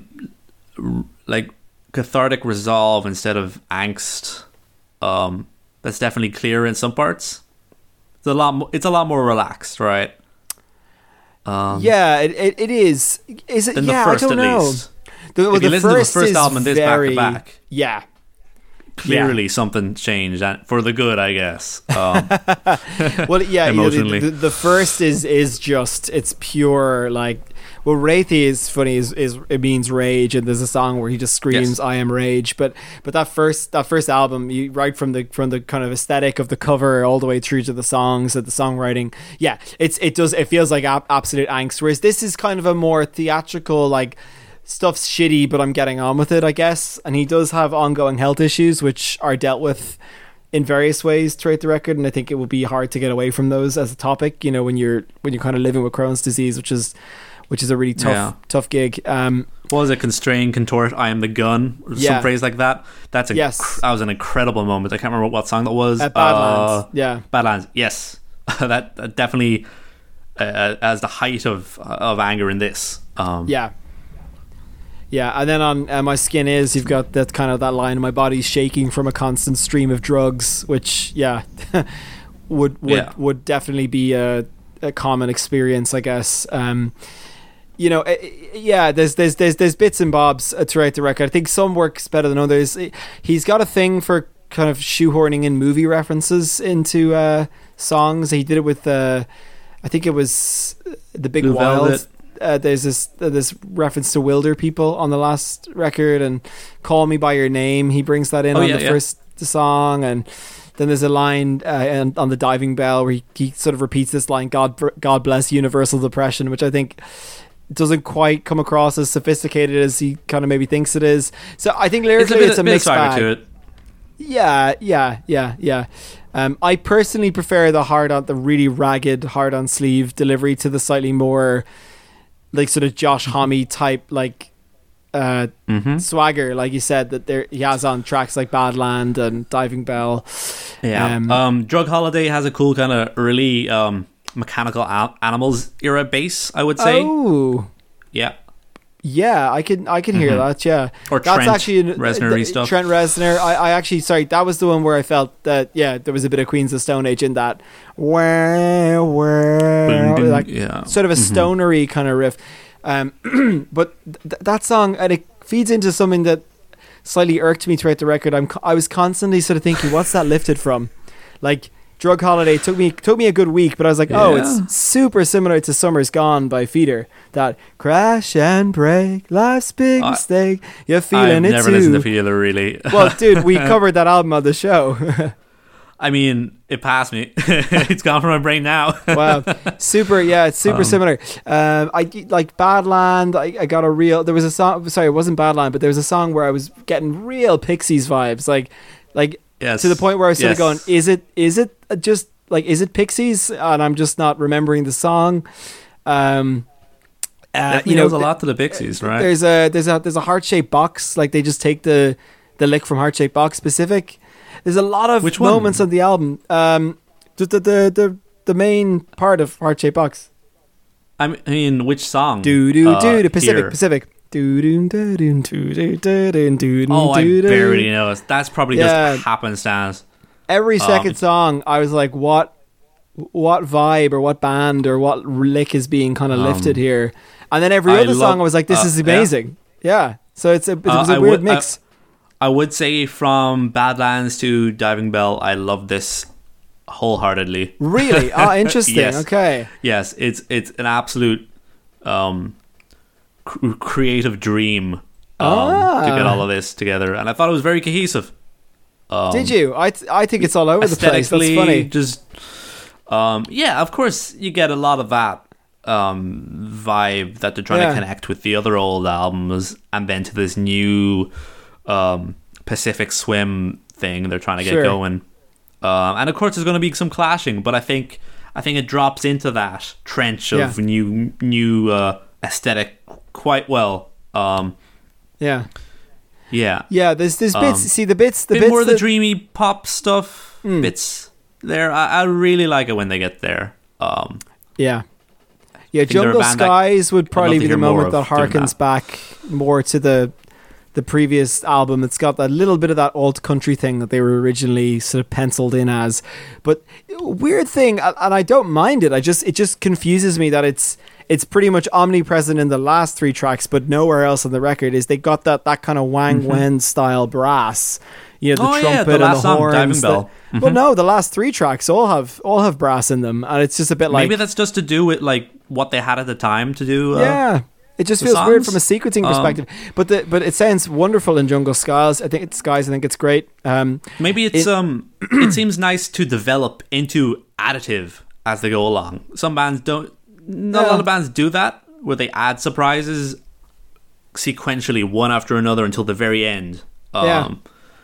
like cathartic resolve instead of angst. That's definitely clear in some parts. It's a lot more relaxed, right? It is. Is it? Than the first, I don't know. Least. If you listen to the first album and this back to back, clearly something changed, and for the good, I guess. Well, emotionally, the first is just it's pure like. Well, Wraithie is funny. Is it means rage, and there's a song where he just screams, "I am rage." But that first album, you right from the kind of aesthetic of the cover all the way through to the songs and the songwriting. Yeah, it feels like absolute angst. Whereas this is kind of a more theatrical, like stuff's shitty, but I'm getting on with it, I guess. And he does have ongoing health issues, which are dealt with in various ways throughout the record, and I think it would be hard to get away from those as a topic. You know, when you're kind of living with Crohn's disease, which is a really tough gig. What was it? Constrain, contort, I am the gun, or some phrase like that. That was an incredible moment. I can't remember what song that was. Badlands. Badlands. Yes, that definitely as the height of anger in this. And then on My Skin Is, you've got that kind of that line, my body's shaking from a constant stream of drugs, which would definitely be a common experience, I guess. there's bits and bobs throughout the record. I think some works better than others. He's got a thing for kind of shoehorning in movie references into songs. He did it with I think it was The Big Blue Wild. There's this reference to Wilder People on the last record, and Call Me By Your Name. He brings that in first song, and then there's a line on the Diving Bell where he sort of repeats this line, God bless universal depression, which I think doesn't quite come across as sophisticated as he kind of maybe thinks it is. So I think lyrically it's a mixed bag. To it. Yeah. I personally prefer the really ragged hard on sleeve delivery to the slightly more like sort of Josh Homme type like swagger, like you said, that he has on tracks like Badland and Diving Bell. Drug Holiday has a cool kind of early Mechanical Animals era bass, I would say. I can hear that. Or that's Trent actually Reznor stuff. Trent Reznor. I actually, sorry, that was the one where I felt that there was a bit of Queens of Stone Age in that sort of a stonery kind of riff. But that song, and it feeds into something that slightly irked me throughout the record. I was constantly sort of thinking, what's that lifted from? Like Drug Holiday took me a good week, but I was like, it's super similar to Summer's Gone by Feeder. That crash and break, life's big mistake. You're feeling it too. I've never listened to Feeder, really. Well, dude, we covered that album on the show. I mean, it passed me. It's gone from my brain now. Wow. Super, it's super similar. I like Badland. I got there was a song, sorry, it wasn't Badland, but there was a song where I was getting real Pixies vibes. Like yes. To the point where I was sort of going, is it just like, is it Pixies? And I'm just not remembering the song. Knows a lot to the Pixies, right? There's a Heart-Shaped Box. Like they just take the lick from Heart-Shaped Box specific. There's a lot of moments on the album. The main part of Heart-Shaped Box. I mean, which song? The Pacific. I barely know it. That's probably just happenstance. Every second song, I was like, what vibe or what band or what lick is being kind of lifted here? And then every other song, I was like, this is amazing. Yeah. So it was a weird mix. I would say from Badlands to Diving Bell, I love this wholeheartedly. Really? Oh, interesting. Yes. Okay. Yes, it's an absolute creative dream to get all of this together, and I thought it was very cohesive. Did you? I think it's all over the place. That's funny. Just of course you get a lot of that vibe that they're trying to connect with the other old albums, and then to this new Pacific Swim thing they're trying to get going, and of course there's going to be some clashing, but I think it drops into that trench of new aesthetic quite well. There's bits. See the bits more of the dreamy pop stuff bits there. I really like it when they get there. Jungle Skies would probably be the moment that harkens back more to the previous album. It's got that little bit of that alt country thing that they were originally sort of penciled in as, but weird thing, and I don't mind it. It just confuses me that it's pretty much omnipresent in the last three tracks, but nowhere else on the record. Is they got that kind of Wang Wen style brass, the trumpet and the horns. Well, no, the last three tracks all have brass in them, and it's just a bit like, maybe that's just to do with like what they had at the time to do. It just feels weird from a sequencing perspective, but it sounds wonderful in Jungle Skies. I think it's great. Maybe it seems nice to develop into additive as they go along. Some bands don't. Not a lot of bands do that, where they add surprises sequentially one after another until the very end. Maybe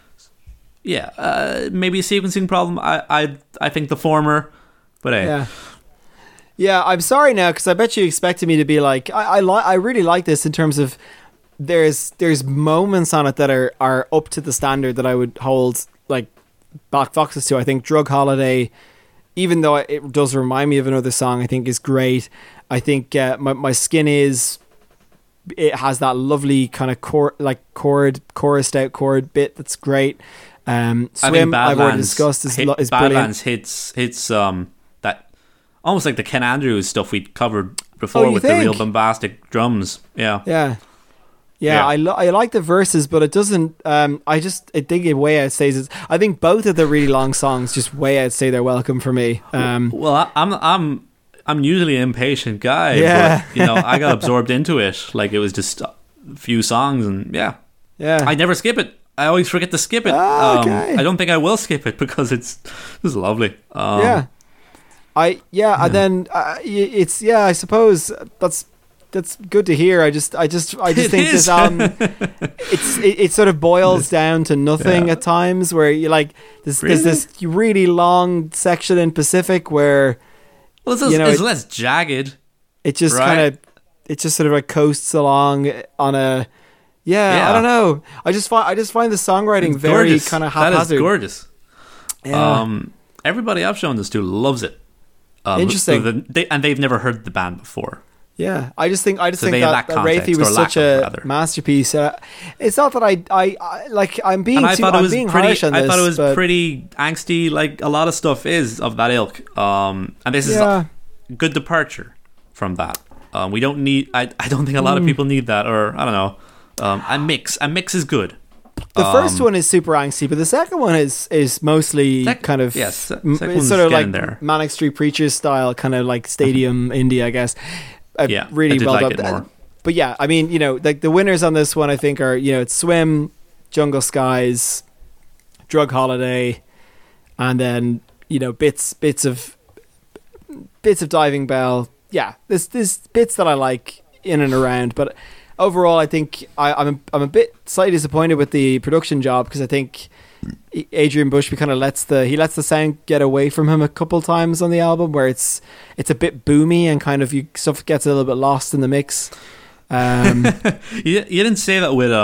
a sequencing problem. I think the former, but hey. Yeah, I'm sorry now, because I bet you expected me to be like, I really like this in terms of there's moments on it that are up to the standard that I would hold like Black Foxes to. I think Drug Holiday, even though it does remind me of another song, I think is great. I think my Skin it has that lovely kind of chorused out chord bit that's great. Swim, I've already discussed, is brilliant. Badlands hits that almost like the Ken Andrews stuff we covered before with the real bombastic drums. Yeah. I like the verses, but it doesn't. I think it way outstays it. I think both of the really long songs just way outstay their welcome for me. Well, I'm usually an impatient guy, but I got absorbed into it. Like it was just a few songs, and I never skip it. I always forget to skip it. I don't think I will skip it because it's lovely. And then it's I suppose that's good to hear. I just think this album it sort of boils down to nothing at times, where you like there's this really long section in Pacific where it's less jagged. It just sort of like coasts along on a I don't know. I just find the songwriting very kind of haphazard. That is gorgeous. Yeah. Everybody I've shown this to loves it. Interesting. And they've never heard the band before. Yeah, I just think that Wraithie was such a masterpiece. It's not that I'm being harsh on this. I thought it was pretty angsty, like a lot of stuff is of that ilk. And this is a good departure from that. We don't need. I don't think a lot of people need that, or I don't know. A mix is good. The first one is super angsty, but the second one is mostly kind of it's sort of like there. Manic Street Preachers style, kind of like stadium indie, I guess. Really well done. But yeah, I mean, like the winners on this one, I think are it's Swim, Jungle Skies, Drug Holiday, and then bits of Diving Bell. Yeah, there's bits that I like in and around, but overall, I think I'm a bit slightly disappointed with the production job, because I think Adrian Bushby kind of lets the sound get away from him a couple times on the album, where it's a bit boomy and kind of stuff gets a little bit lost in the mix. You didn't say that with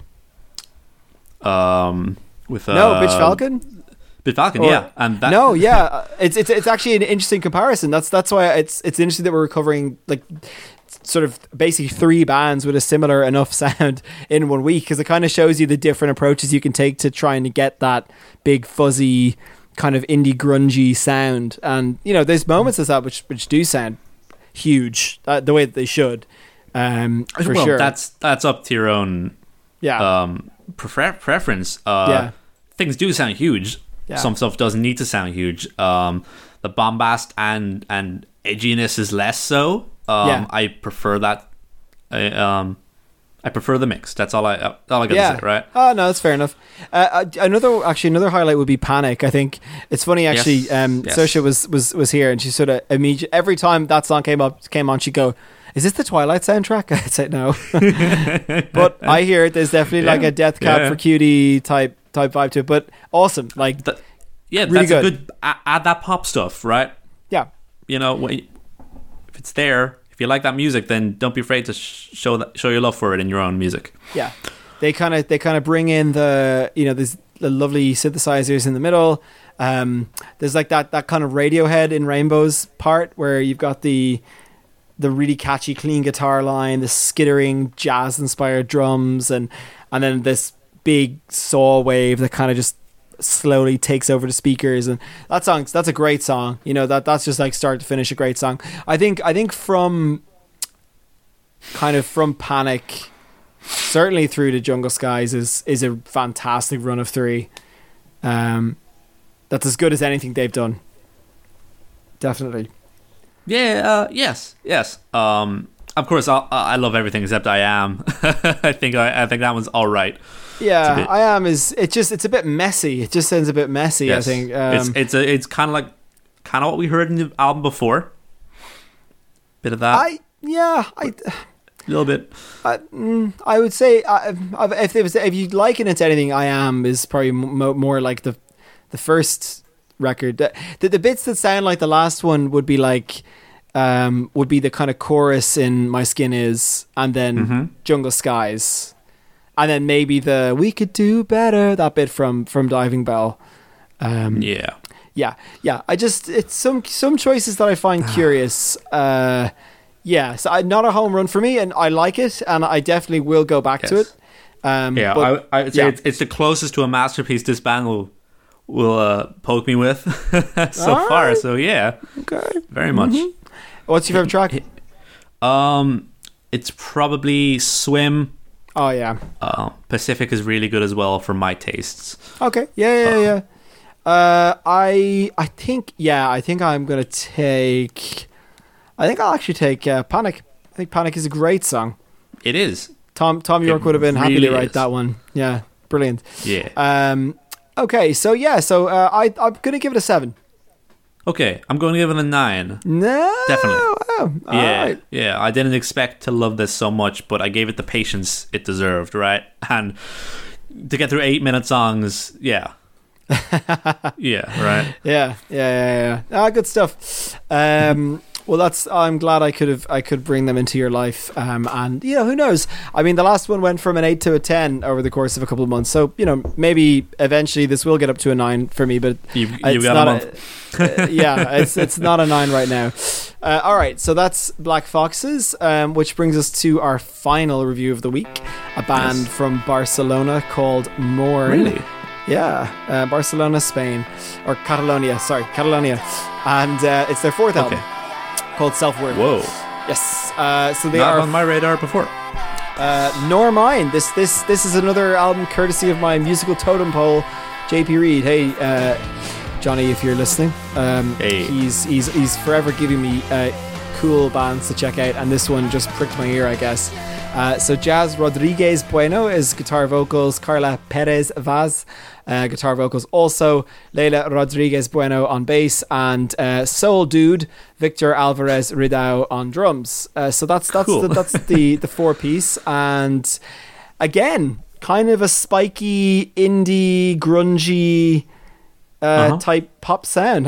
Bitch Falcon. Bitch Falcon, and that it's actually an interesting comparison. That's why it's interesting that we're recovering like sort of basically 3 bands with a similar enough sound in 1 week, because it kind of shows you the different approaches you can take to trying to get that big fuzzy kind of indie grungy sound. And there's moments of that which do sound huge the way that they should. Sure, that's up to your own preference. Things do sound huge. Some stuff doesn't need to sound huge. The bombast and edginess is less so. I prefer that. I prefer the mix. That's all I gotta say, right? Oh no, that's fair enough. Another highlight would be Panic. I think it's funny actually. Saoirse was here, and she sort of immediately every time that song came on, she'd go, "Is this the Twilight soundtrack?" I'd say no, but I hear it. There's definitely like a Death Cab for Cutie type vibe to it. But awesome, like really that's good. A good add that pop stuff, right? Yeah, if it's there. If you like that music, then don't be afraid to show your love for it in your own music. Yeah, they kind of bring in there's the lovely synthesizers in the middle. There's like that kind of Radiohead in Rainbows part where you've got the really catchy clean guitar line, the skittering jazz inspired drums, and then this big saw wave that kind of just slowly takes over the speakers. And that's a great song. That's just like start to finish a great song. I think from Panic certainly through to Jungle Skies is a fantastic run of 3. That's as good as anything they've done, definitely. Yes. Of course, I love everything except I Am. I think that one's all right. Yeah, I Am it's a bit messy. It just sounds a bit messy. Yes. I think it's kind of what we heard in the album before. Bit of that. A little bit. I would say if you liken it to anything, I Am is probably more like the first record. The bits that sound like the last one would be like. Would be the kind of chorus in My Skin Is, and then Jungle Skies, and then maybe the We Could Do Better, that bit from Diving Bell. Yeah. It's some choices that I find curious. So not a home run for me, and I like it, and I definitely will go back to it. I would say it's the closest to a masterpiece this band will poke me with so far. So yeah, okay, very much. What's your favorite track? It's probably Swim. Oh yeah. Pacific is really good as well for my tastes. Okay. Yeah. I think I'm gonna take. I think I'll actually take Panic. I think Panic is a great song. It is. Tom York would have been happy to write that one. Yeah, brilliant. Yeah. Okay, so I'm gonna give it a 7. Okay, I'm going to give it a 9. No, definitely. Wow. Right. Yeah. I didn't expect to love this so much, but I gave it the patience it deserved, right? And to get through 8-minute songs, yeah. Yeah, right. Yeah. Good stuff. Well, I'm glad I could bring them into your life. And who knows? I mean, the last one went from an 8 to a 10 over the course of a couple of months. So maybe eventually this will get up to a 9 for me. But you've got a month. It's not a 9 right now. All right, so that's Black Foxes, which brings us to our final review of the week. A band from Barcelona called Mourn. Really? Yeah, Barcelona, Spain, or Catalonia. And it's their 4th album. Called Self-Worth. Whoa. Yes. So they not are on my radar before. Nor mine. This is another album courtesy of my musical totem pole, JP Reed. Hey, Johnny, if you're listening, hey. He's forever giving me cool bands to check out, and this one just pricked my ear, I guess. So Jazz Rodriguez Bueno is guitar vocals, Carla Perez Vaz guitar vocals, also Leila Rodriguez Bueno on bass, and Soul Dude Victor Alvarez Ridao on drums. So that's cool. that's the 4-piece, and again, kind of a spiky indie grungy type pop sound,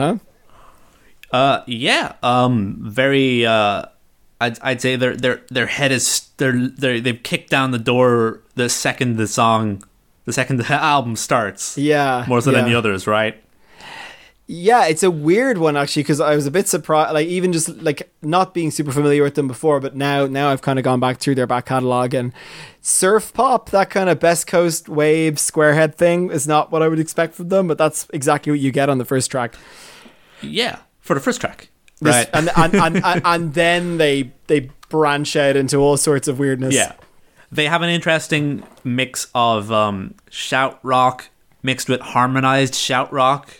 huh? Yeah. Very. I'd say their head is they've kicked down the door the second the album starts. Yeah, more so than the others, right? Yeah, it's a weird one actually, because I was a bit surprised, like even just like not being super familiar with them before, but now I've kind of gone back through their back catalogue, and surf pop, that kind of Best Coast wave squarehead thing is not what I would expect from them, but that's exactly what you get on the first track. Yeah, for the first track. Right. And then they branch out into all sorts of weirdness. Yeah. They have an interesting mix of shout rock mixed with harmonized shout rock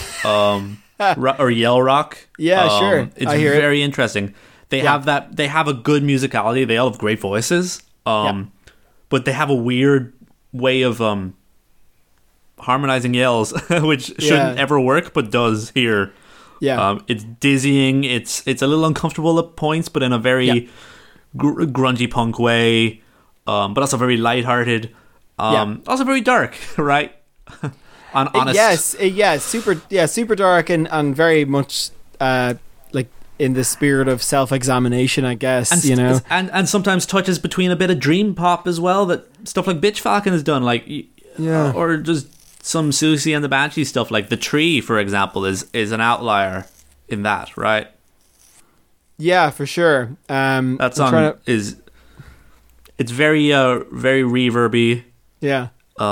or yell rock. Yeah, sure. It's very interesting. They have a good musicality. They all have great voices. But they have a weird way of harmonizing yells, which shouldn't ever work, but does here. Yeah, it's dizzying. It's a little uncomfortable at points, but in a very grungy punk way. But also very lighthearted. Also very dark, right? Honest. Yes, super dark and very much like in the spirit of self-examination, I guess. And and sometimes touches between a bit of dream pop as well. That stuff like Bitch Falcon has done, or just some Susie and the Banshee stuff, like The Tree, for example, is an outlier in that, right? Yeah, for sure. That song it's very very reverby. Yeah.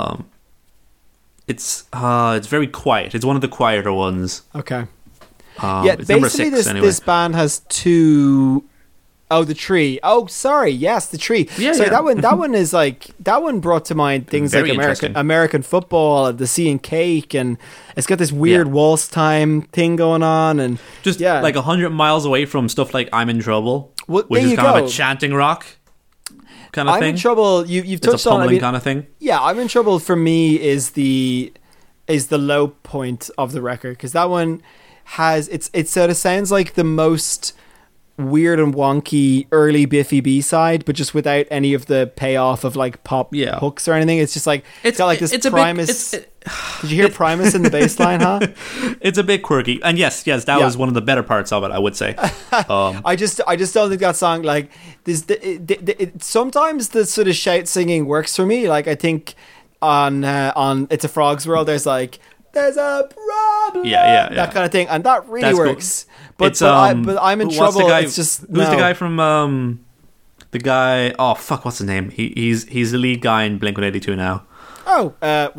It's very quiet. It's one of the quieter ones. Okay. It's number 6 anyway. This band has 2. Oh, The Tree. Oh, sorry. Yes, The Tree. Yeah, sorry, that one is like, that one brought to mind things very like American football, The Sea and Cake, and it's got this weird waltz time thing going on, and just like 100 miles away from stuff like I'm in Trouble, which is kind of a chanting rock kind of thing. I'm in Trouble. You've touched on it kind of thing. Yeah, I'm in Trouble for me is the low point of the record, because that one has it sort of sounds like the most weird and wonky early Biffy B-side, but just without any of the payoff of like pop hooks or anything. It's just like it's got like this Primus. Did you hear Primus in the bass line, huh? It's a bit quirky, and yes, that was one of the better parts of it, I would say. I just don't think that song, like this. Sometimes the sort of shout singing works for me. Like I think on It's a Frog's World, there's a problem, that kind of thing, and that really works. Cool. But I'm in Trouble. It's just who's the guy from the guy? Oh fuck, what's his name? He's the lead guy in Blink-182 now.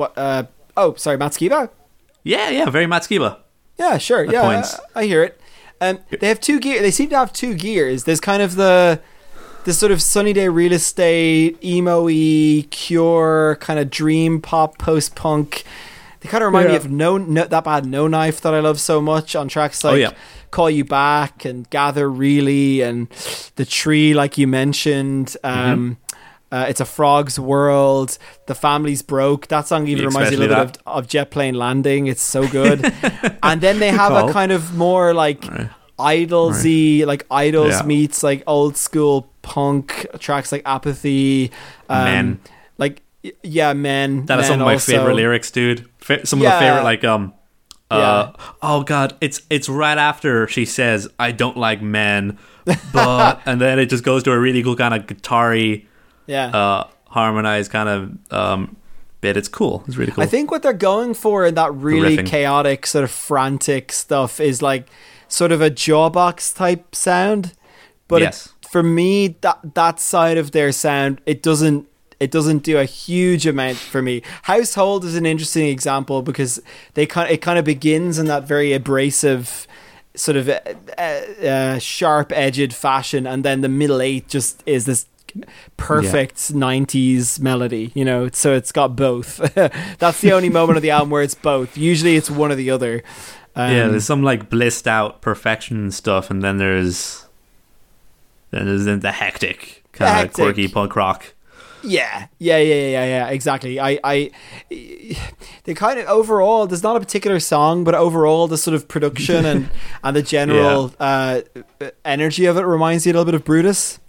Sorry, Matt Skiba. Yeah, very Matt Skiba. Yeah, sure. Points. I hear it. They have two gear. They seem to have two gears. There's kind of this sort of Sunny Day Real Estate, emo-y, Cure, kind of dream pop, post-punk. They kind of remind me of No That Bad No Knife that I love so much on tracks like Call You Back and Gather Really and The Tree, like you mentioned. It's a Frog's World. The Family's Broke. That song even reminds me a little bit of Jet Plane Landing. It's so good. And then they have a kind of more like Idolsy, like Idols meets like old school punk tracks like Apathy. Men. Like, Men. That is some of my favorite lyrics, dude. Some of the favorite, like, oh God, it's right after she says, I don't like men, but, and then it just goes to a really cool kind of guitar-y, harmonized kind of bit. It's cool. It's really cool. I think what they're going for in that really chaotic, sort of frantic stuff is like sort of a Jawbox type sound. But for me, that side of their sound, it doesn't do a huge amount for me. Household is an interesting example because it kind of begins in that very abrasive sort of sharp-edged fashion, and then the middle eight just is this perfect 90s melody, you know, so it's got both. That's the only moment of the album where it's both. Usually it's one or the other. There's some like blissed out perfection and stuff, and then there's the hectic kind of quirky punk rock. Yeah, exactly. They kind of overall, there's not a particular song, but overall the sort of production and the general energy of it reminds you a little bit of Brutus.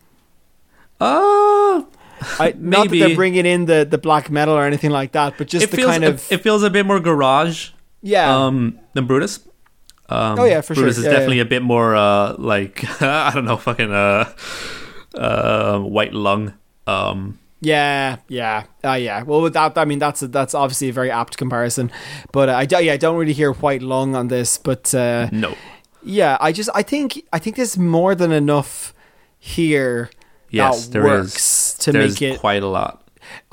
Maybe. Not that they're bringing in the black metal or anything like that, but just it feels a bit more garage. Than Brutus. For Brutus sure. is definitely a bit more like I don't know, fucking White Lung. Well, with that, I mean that's obviously a very apt comparison, but I don't really hear White Lung on this, but no. I think there's more than enough here. Yes, that works to there's make it quite a lot.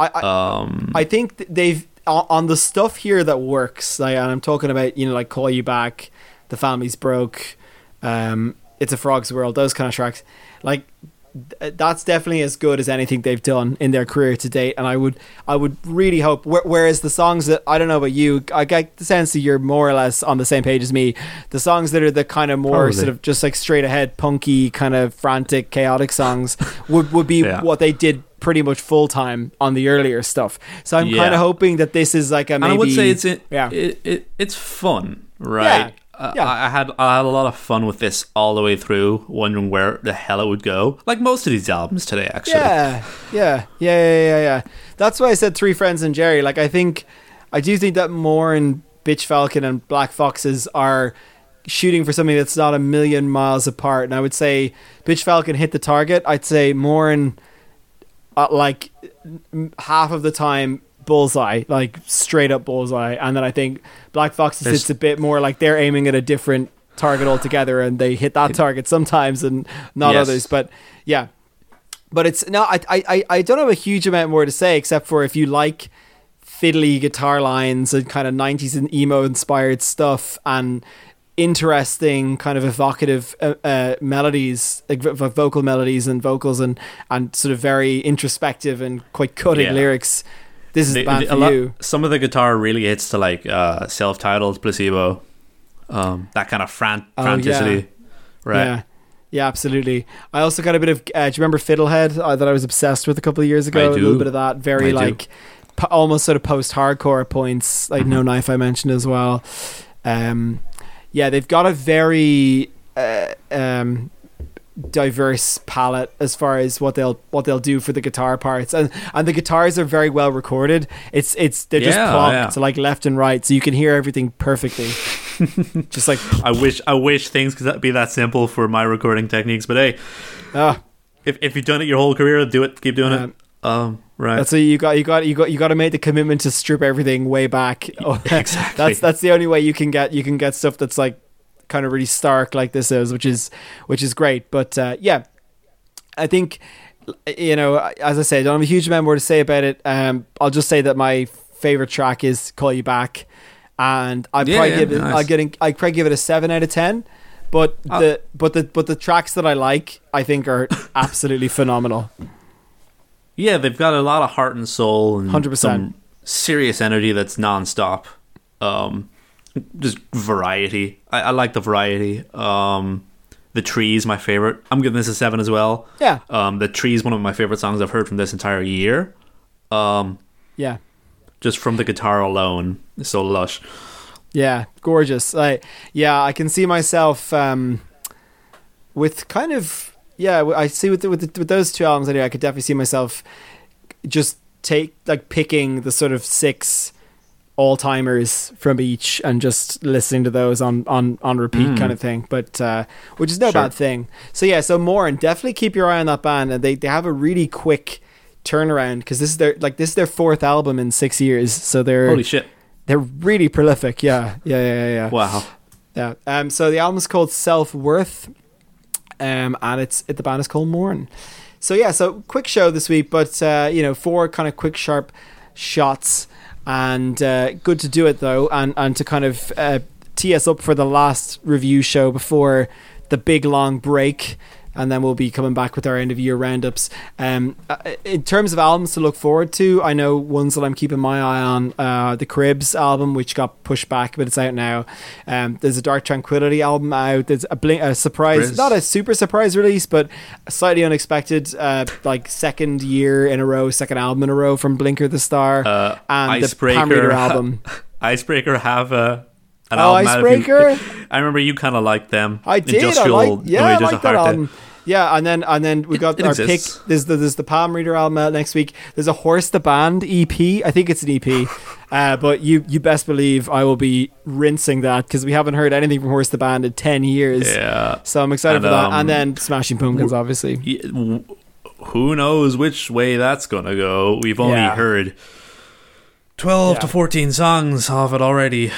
I think they've on the stuff here that works. Like, and I'm talking about, you know, like Call You Back, The Family's Broke, It's a Frog's World, those kind of tracks. Like, that's definitely as good as anything they've done in their career to date. And I would really hope. Whereas the songs that, I don't know about you, I get the sense that you're more or less on the same page as me. The songs that are the kind of more sort of just like straight ahead, punky, kind of frantic, chaotic songs would be what they did pretty much full time on the earlier stuff. So I'm kind of hoping that this is like a maybe. And I would say it's fun, right? I had a lot of fun with this all the way through, wondering where the hell it would go. Like most of these albums today, actually. Yeah. That's why I said Three Friends and Jerry. Like, I do think that More and Bitch Falcon and Black Foxes are shooting for something that's not a million miles apart. And I would say Bitch Falcon hit the target. I'd say More and like half of the time bullseye, like straight up bullseye, and then I think Black Foxes hits a bit more like they're aiming at a different target altogether, and they hit that target sometimes and not others. But it's no, I don't have a huge amount more to say except for if you like fiddly guitar lines and kind of 90s and emo inspired stuff and interesting kind of evocative melodies, like vocal melodies and vocals and sort of very introspective and quite cutting lyrics, this is the band for you. Some of the guitar really hits to like Self-Titled, Placebo, that kind of franticity, right? Yeah, absolutely. I also got a bit of do you remember Fiddlehead that I was obsessed with a couple of years ago? I do. A little bit of that, very like almost sort of post-hardcore points, like No Knife I mentioned as well. They've got a very diverse palette as far as what they'll do for the guitar parts, and the guitars are very well recorded. They're just plonked to like left and right, so you can hear everything perfectly. Just like I wish things could be that simple for my recording techniques, but hey, if you've done it your whole career, do it. Keep doing it. Right. That's what you got to make the commitment to strip everything way back. Exactly. That's the only way you can get stuff that's like kind of really stark like this is, which is great. But I think, you know, as I say, I don't have a huge amount more to say about it. I'll just say that my favorite track is Call You Back, and I'd probably give it a 7 out of 10. But the tracks that I like, I think, are absolutely phenomenal. Yeah, they've got a lot of heart and soul and 100%. Some serious energy that's nonstop. Just variety. I like the variety. The Trees, my favorite. I'm giving this a 7 as well. Yeah. The Trees, one of my favorite songs I've heard from this entire year. Yeah. Just from the guitar alone, it's so lush. Yeah, gorgeous. I can see myself with kind of I see with those two albums anyway. I could definitely see myself just picking the sort of 6 all-timers from each and just listening to those on repeat kind of thing, but which is no bad thing. So Mourne, definitely keep your eye on that band, and they have a really quick turnaround because this is their 4th album in 6 years, so holy shit, they're really prolific. Yeah. Wow. Yeah. So the album's called Self-Worth, and the band is called Mourne. So quick show this week, but 4 kind of quick sharp shots. And good to do it though, and to kind of tee us up for the last review show before the big long break, and then we'll be coming back with our end of year roundups. In terms of albums to look forward to, I know ones that I'm keeping my eye on, the Cribs album, which got pushed back, but it's out now. There's a Dark Tranquillity album out. There's a surprise, not a super surprise release, but a slightly unexpected, second album in a row from Blinker the Star, and Icebreaker, the Palm Reader album. Icebreaker have an album Icebreaker. I remember you kind of liked them. I did. I like that album. Yeah, and then we got our pick. There's the Palm Reader album out next week. There's a Horse the Band EP. I think it's an EP, but you best believe I will be rinsing that because we haven't heard anything from Horse the Band in 10 years. Yeah, so I'm excited for that. And then Smashing Pumpkins, obviously. Who knows which way that's gonna go? We've only heard 12 to 14 songs off it already.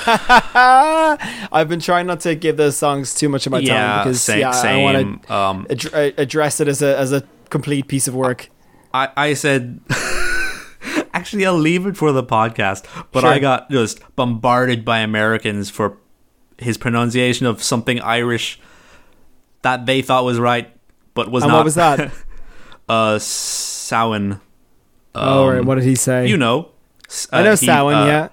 I've been trying not to give those songs too much of my time because same. I want to address it as a complete piece of work. I said actually I'll leave it for the podcast, but sure. I got just bombarded by Americans for his pronunciation of something Irish that they thought was right but was not. What was that? Samhain. Right. What did he say? I know Samhain, yeah.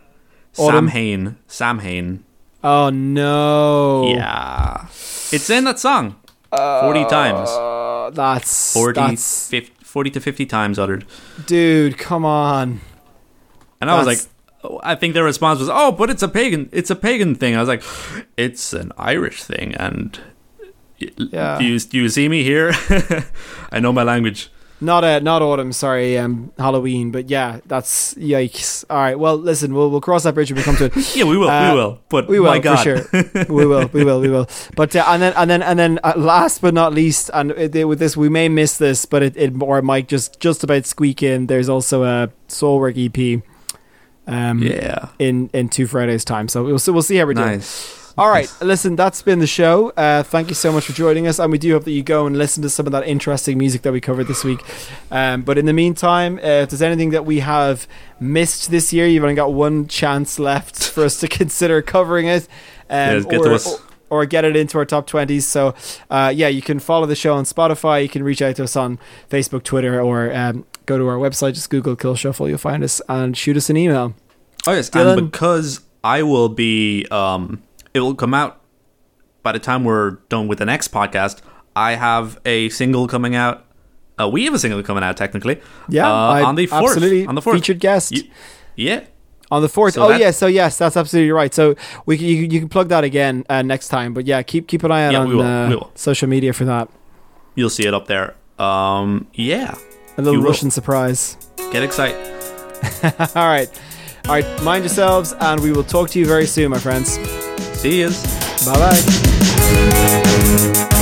Samhain. Oh no. Yeah. It's in that song. 40 times. That's 40 to 50 times uttered. Dude, come on. And I was like, I think their response was, "Oh, but it's a pagan thing." I was like, "It's an Irish thing." And do you see me here? I know my language. Not autumn, sorry, Halloween, but yeah, that's yikes. All right, well, listen, we'll cross that bridge when we come to it. Yeah, we will. But we will, my God. for sure. we will. But and then last but not least, and with this we may miss this, but it might just about squeak in. There's also a Soulwork EP. In 2 Fridays time, so we'll see how we're doing. Nice. All right, listen, that's been the show. Thank you so much for joining us, and we do hope that you go and listen to some of that interesting music that we covered this week. But in the meantime, if there's anything that we have missed this year, you've only got one chance left for us to consider covering it, or get it into our top 20s. So, you can follow the show on Spotify. You can reach out to us on Facebook, Twitter, or go to our website. Just Google Kill Shuffle. You'll find us and shoot us an email. Oh yes, Dylan? And because I will be... it will come out by the time we're done with the next podcast. I have a single coming out. We have a single coming out technically. Yeah, on the 4th. Absolutely, on the 4th. Featured guest. Yeah, on the 4th. So yes, that's absolutely right. So you can plug that again next time. But yeah, keep an eye out on we will. Social media for that. You'll see it up there. A little Russian surprise. Get excited. All right, mind yourselves, and we will talk to you very soon, my friends. See yous. Bye-bye.